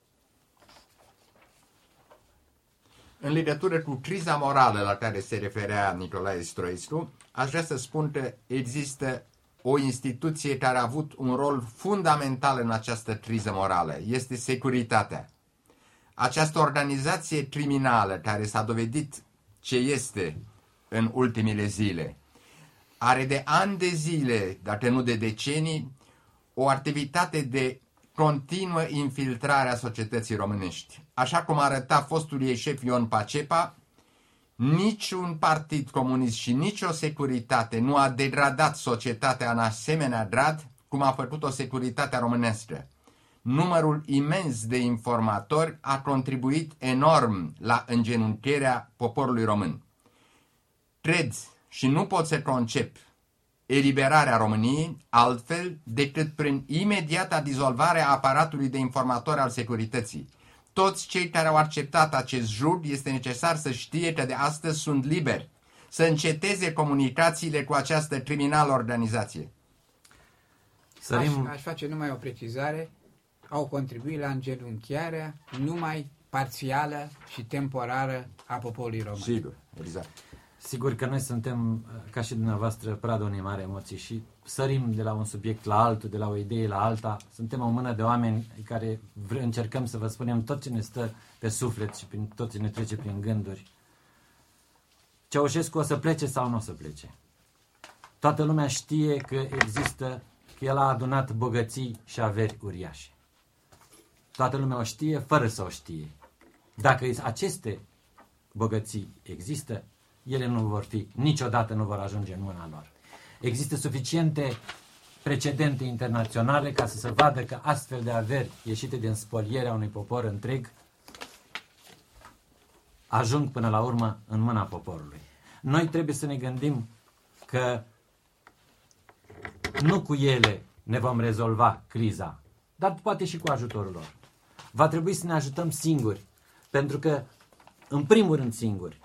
În legătură cu criza morală la care se referea Nicolae Stroescu, aș vrea să spun că există o instituție care a avut un rol fundamental în această criză morală. Este securitatea. Această organizație criminală care s-a dovedit ce este în ultimele zile, are de ani de zile, dacă nu de decenii, o activitate de continuă infiltrare a societății românești. Așa cum arăta fostul ei șef Ion Pacepa, Niciun partid comunist și nicio securitate nu a degradat societatea în asemenea grad cum a făcut-o securitatea românească. Numărul imens de informatori a contribuit enorm la îngenunchierea poporului român. Cred și nu pot să concep eliberarea României altfel decât prin imediata dizolvare a aparatului de informatori al securității. Toți cei care au acceptat acest jug este necesar să știe că de astăzi sunt liberi, să înceteze comunicațiile cu această criminală organizație. Aș, aș face numai o precizare. Au contribuit la îngenunchiarea numai parțială și temporară a poporului român. Sigur, exact. Sigur că noi suntem, ca și dumneavoastră, pradă unei mari emoții și sărim de la un subiect la altul, de la o idee la alta. Suntem o mână de oameni care încercăm să vă spunem tot ce ne stă pe suflet și prin tot ce ne trece prin gânduri. Ceaușescu o să plece sau nu o să plece? Toată lumea știe că există, că el a adunat bogății și averi uriașe. Toată lumea o știe fără să o știe. Dacă aceste bogății există, ele nu vor fi, niciodată nu vor ajunge în mâna lor. Există suficiente precedente internaționale ca să se vadă că astfel de averi ieșite din spolierea unui popor întreg ajung până la urmă în mâna poporului. Noi trebuie să ne gândim că nu cu ele ne vom rezolva criza, dar poate și cu ajutorul lor. Va trebui să ne ajutăm singuri, pentru că, în primul rând singuri,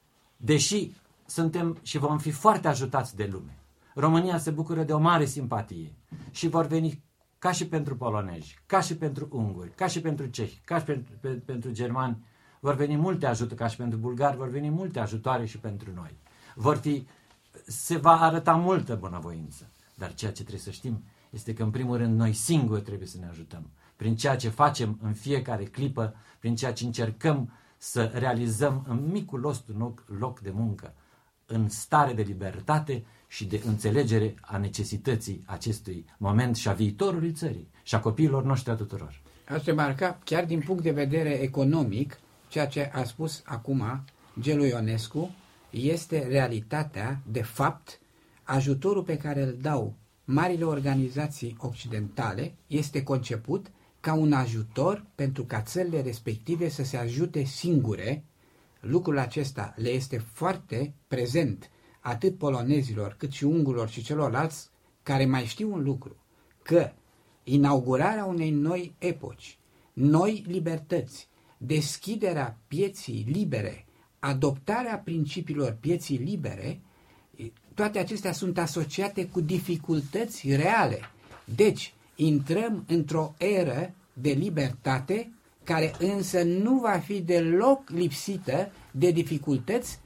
deși suntem și vom fi foarte ajutați de lume, România se bucură de o mare simpatie și vor veni ca și pentru polonezi, ca și pentru unguri, ca și pentru cehi, ca și pentru, pe, pentru germani, vor veni multe ajutoare, ca și pentru bulgari, vor veni multe ajutoare și pentru noi. Vor fi, se va arăta multă bunăvoință, dar ceea ce trebuie să știm este că, în primul rând, noi singuri trebuie să ne ajutăm. Prin ceea ce facem în fiecare clipă, prin ceea ce încercăm să realizăm în micul nostru loc, loc de muncă, în stare de libertate și de înțelegere a necesității acestui moment și a viitorului țării și a copiilor noștri a tuturor. Aș remarca, chiar din punct de vedere economic, ceea ce a spus acum Gelu Ionescu este realitatea, de fapt, ajutorul pe care îl dau marile organizații occidentale este conceput ca un ajutor pentru ca țările respective să se ajute singure. Lucrul acesta le este foarte prezent atât polonezilor cât și ungurilor și celorlalți care mai știu un lucru, că inaugurarea unei noi epoci, noi libertăți, deschiderea pieții libere, adoptarea principiilor pieții libere, toate acestea sunt asociate cu dificultăți reale. Deci, intrăm într-o eră de libertate care însă nu va fi deloc lipsită de dificultăți,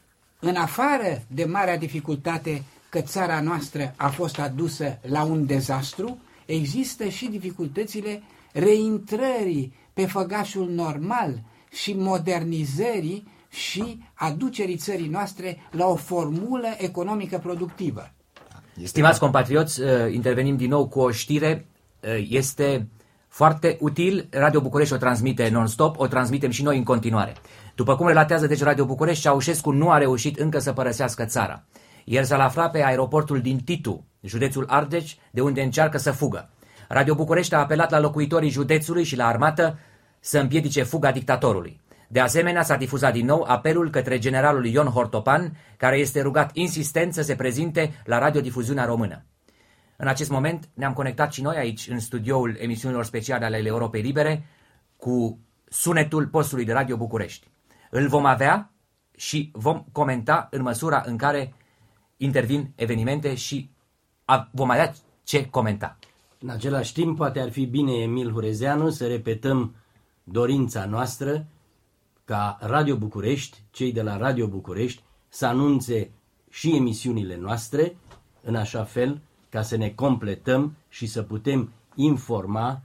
în afară de marea dificultate că țara noastră a fost adusă la un dezastru, există și dificultățile reintrării pe făgașul normal și modernizării și aducerii țării noastre la o formulă economică productivă. Stimați compatrioți, intervenim din nou cu o știre. Este foarte util, Radio București o transmite non-stop, o transmitem și noi în continuare. După cum relatează deci Radio București, Ceaușescu nu a reușit încă să părăsească țara. El s-a aflat pe aeroportul din Titu, județul Argeș, de unde încearcă să fugă. Radio București a apelat la locuitorii județului și la armată să împiedice fuga dictatorului. De asemenea, s-a difuzat din nou apelul către generalul Ion Hortopan, care este rugat insistent să se prezinte la radiodifuziunea română. În acest moment ne-am conectat și noi aici, în studioul emisiunilor speciale ale Europei Libere, cu sunetul postului de Radio București. Îl vom avea și vom comenta în măsura în care intervin evenimente și vom avea ce comenta. În același timp, poate ar fi bine, Emil Hurezeanu, să repetăm dorința noastră ca Radio București, cei de la Radio București, să anunțe și emisiunile noastre, în așa fel ca să ne completăm și să putem informa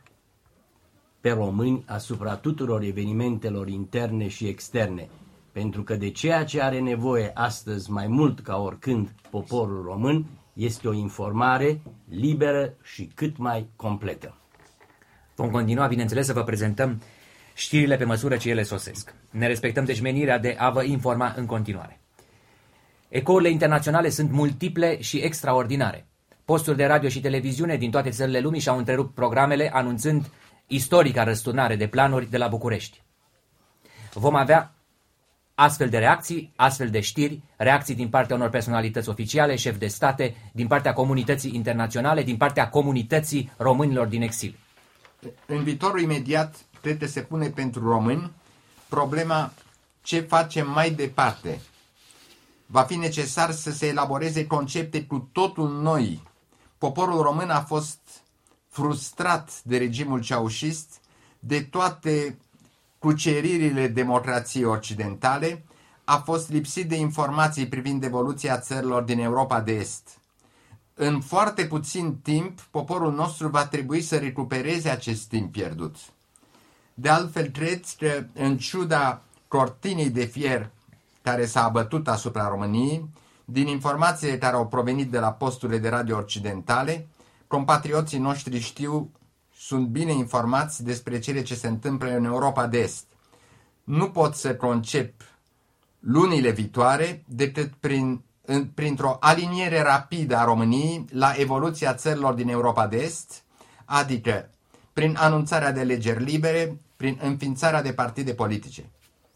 pe români asupra tuturor evenimentelor interne și externe. Pentru că de ceea ce are nevoie astăzi mai mult ca oricând poporul român este o informare liberă și cât mai completă. Vom continua, bineînțeles, să vă prezentăm știrile pe măsură ce ele sosesc. Ne respectăm deci menirea de a vă informa în continuare. Ecourile internaționale sunt multiple și extraordinare. Posturi de radio și televiziune din toate țările lumii și-au întrerupt programele anunțând istorica răsturnare de planuri de la București. Vom avea astfel de reacții, astfel de știri, reacții din partea unor personalități oficiale, șefi de state, din partea comunității internaționale, din partea comunității românilor din exil. În viitorul imediat, cred că se pune pentru români problema ce facem mai departe. Va fi necesar să se elaboreze concepte cu totul noi. Poporul român a fost frustrat de regimul ceaușist, de toate cuceririle democrației occidentale, a fost lipsit de informații privind evoluția țărilor din Europa de Est. În foarte puțin timp, poporul nostru va trebui să recupereze acest timp pierdut. De altfel, cred că, în ciuda cortinei de fier care s-a abătut asupra României, din informațiile care au provenit de la posturile de radio occidentale, compatrioții noștri știu, sunt bine informați despre cele ce se întâmplă în Europa de Est. Nu pot să concep lunile viitoare decât prin, în, printr-o aliniere rapidă a României la evoluția țărilor din Europa de Est, adică prin anunțarea de alegeri libere, prin înființarea de partide politice.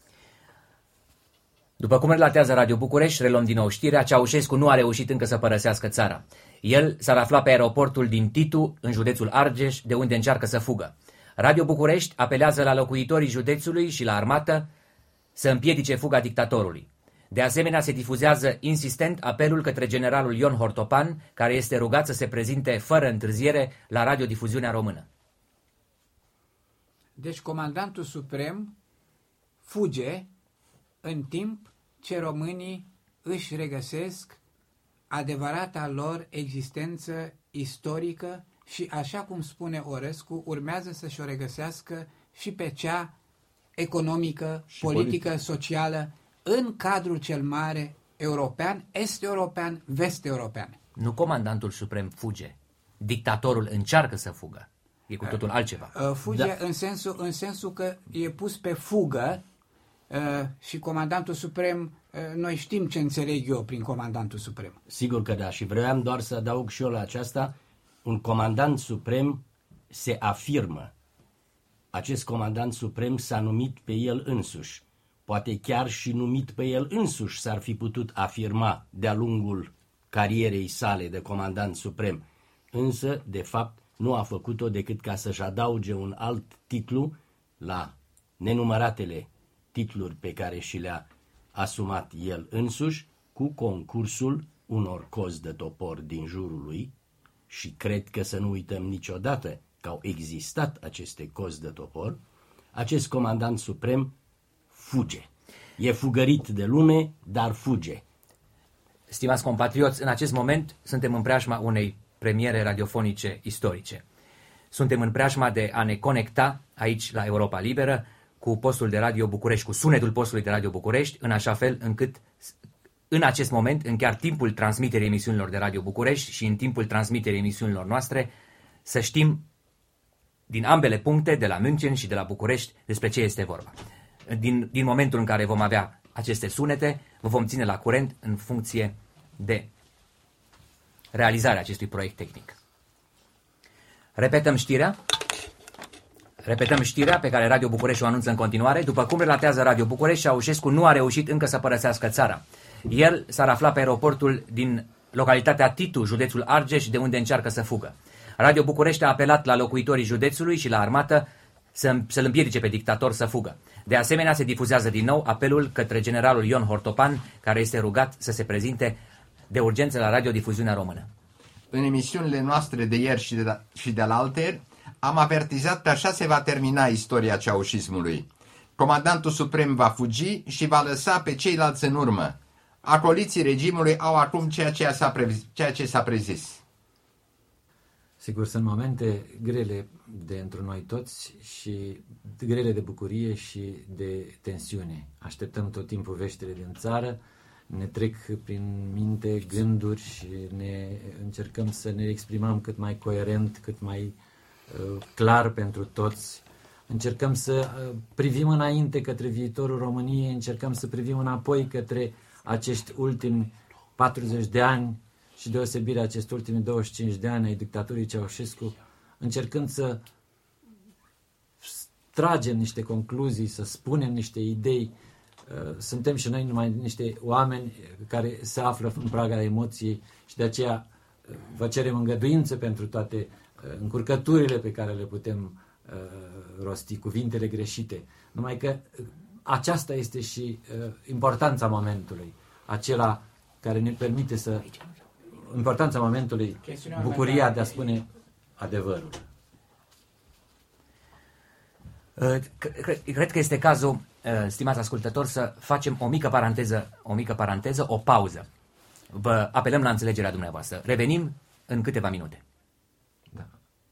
După cum relatează Radio București, reluăm din nou știrea, Ceaușescu nu a reușit încă să părăsească țara. El s-ar afla pe aeroportul din Titu, în județul Argeș, de unde încearcă să fugă. Radio București apelează la locuitorii județului și la armată să împiedice fuga dictatorului. De asemenea, se difuzează insistent apelul către generalul Ion Hortopan, care este rugat să se prezinte fără întârziere la radiodifuziunea română. Deci comandantul suprem fuge în timp ce românii își regăsesc adevărata lor existență istorică și, așa cum spune Orescu, urmează să-și o regăsească și pe cea economică, și politică, politică, socială, în cadrul cel mare european, est-european, vest-european. Nu comandantul suprem fuge. Dictatorul încearcă să fugă. E cu totul altceva. Fuge da. în, sensul, în sensul că e pus pe fugă și comandantul suprem, noi știm ce înțeleg eu prin comandantul suprem. Sigur că da, și vreau doar să adaug și eu la aceasta, un comandant suprem se afirmă. Acest comandant suprem s-a numit pe el însuși. Poate chiar și numit pe el însuși s-ar fi putut afirma de-a lungul carierei sale de comandant suprem. Însă, de fapt, nu a făcut-o decât ca să-și adauge un alt titlu la nenumăratele titluri pe care și le-a asumat el însuși, cu concursul unor cozi de topor din jurul lui, și cred că să nu uităm niciodată că au existat aceste cozi de topor. Acest comandant suprem fuge. E fugărit de lume, dar fuge. Stimați compatrioți, în acest moment suntem în preajma unei premiere radiofonice istorice. Suntem în preajma de a ne conecta aici la Europa Liberă cu postul de radio București, cu sunetul postului de radio București, în așa fel încât în acest moment, în chiar timpul transmiterii emisiunilor de radio București și în timpul transmiterii emisiunilor noastre, să știm din ambele puncte, de la München și de la București, despre ce este vorba. Din, din momentul în care vom avea aceste sunete, vă vom ține la curent în funcție de realizarea acestui proiect tehnic. Repetăm știrea. Repetăm știrea pe care Radio București o anunță în continuare. După cum relatează Radio București, Ceaușescu nu a reușit încă să părăsească țara. El s-ar afla pe aeroportul din localitatea Titu, județul Argeș, de unde încearcă să fugă. Radio București a apelat la locuitorii județului și la armată să, să-l împiedice pe dictator să fugă. De asemenea, se difuzează din nou apelul către generalul Ion Hortopan, care este rugat să se prezinte de urgență la radiodifuziunea română. În emisiunile noastre de ieri și de, și de alaltăieri am avertizat că așa se va termina istoria ceaușismului. Comandantul suprem va fugi și va lăsa pe ceilalți în urmă. Acoliții regimului au acum ceea ce s-a prezis. Ceea ce s-a prezis. Sigur, sunt momente grele de într noi toți și grele de bucurie și de tensiune. Așteptăm tot timpul veștile din țară, ne trec prin minte gânduri și ne încercăm să ne exprimăm cât mai coerent, cât mai uh, clar pentru toți încercăm să privim înainte către viitorul României, încercăm să privim înapoi către acești ultimi patruzeci de ani și deosebirea acestor ultimi douăzeci și cinci de ani ai dictaturii Ceaușescu, încercând să tragem niște concluzii, să spunem niște idei. Suntem și noi numai niște oameni care se află în praga emoției și de aceea vă cerem îngăduință pentru toate încurcăturile pe care le putem rosti, cuvintele greșite. Numai că aceasta este și importanța momentului, acela care ne permite să... Importanța momentului, bucuria de a spune adevărul. Cred că este cazul, stimați ascultători, să facem o mică paranteză, o mică paranteză, o pauză. Vă apelăm la înțelegerea dumneavoastră. Revenim în câteva minute. Da.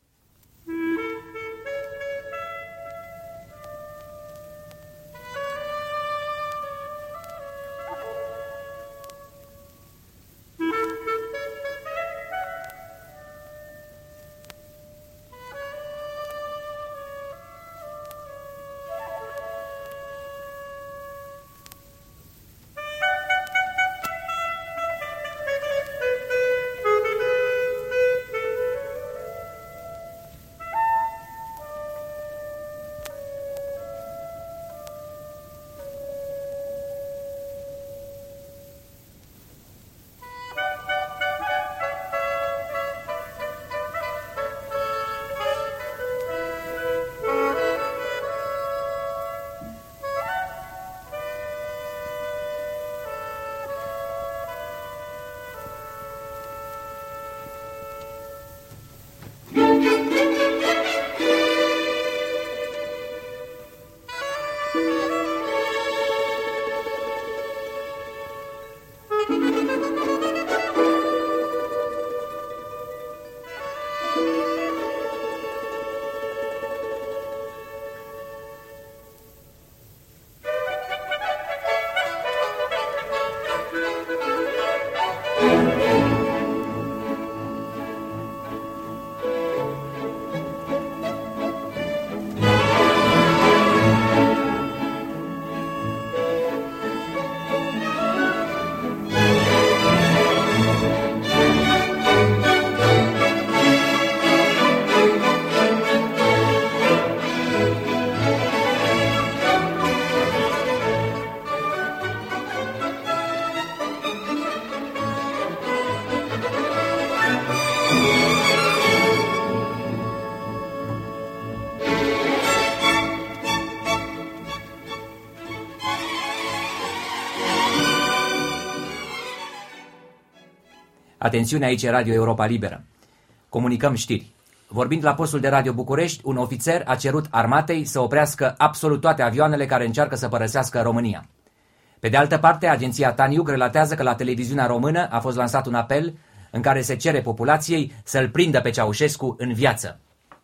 Atențiune, aici e Radio Europa Liberă. Comunicăm știri. Vorbind la postul de Radio București, un ofițer a cerut armatei să oprească absolut toate avioanele care încearcă să părăsească România. Pe de altă parte, agenția Taniug relatează că la televiziunea română a fost lansat un apel în care se cere populației să-l prindă pe Ceaușescu în viață.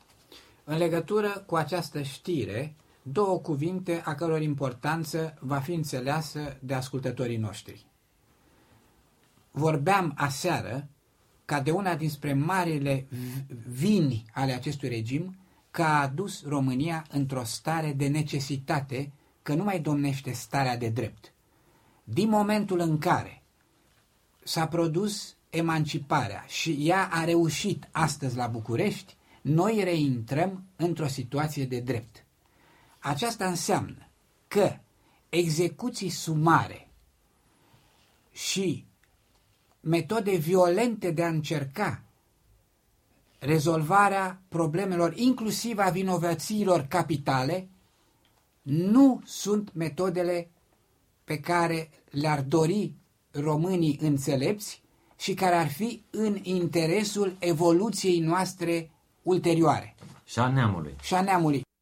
În legătură cu această știre, două cuvinte a căror importanță va fi înțeleasă de ascultătorii noștri. Vorbeam aseară ca de una dinspre marile vini ale acestui regim că a adus România într-o stare de necesitate, că nu mai domnește starea de drept. Din momentul în care s-a produs emanciparea și ea a reușit astăzi la București, noi reintrăm într-o situație de drept. Aceasta înseamnă că execuții sumare și metode violente de a încerca rezolvarea problemelor, inclusiv a vinovățiilor capitale, nu sunt metodele pe care le-ar dori românii înțelepți și care ar fi în interesul evoluției noastre ulterioare. Și a neamului. Și a neamului.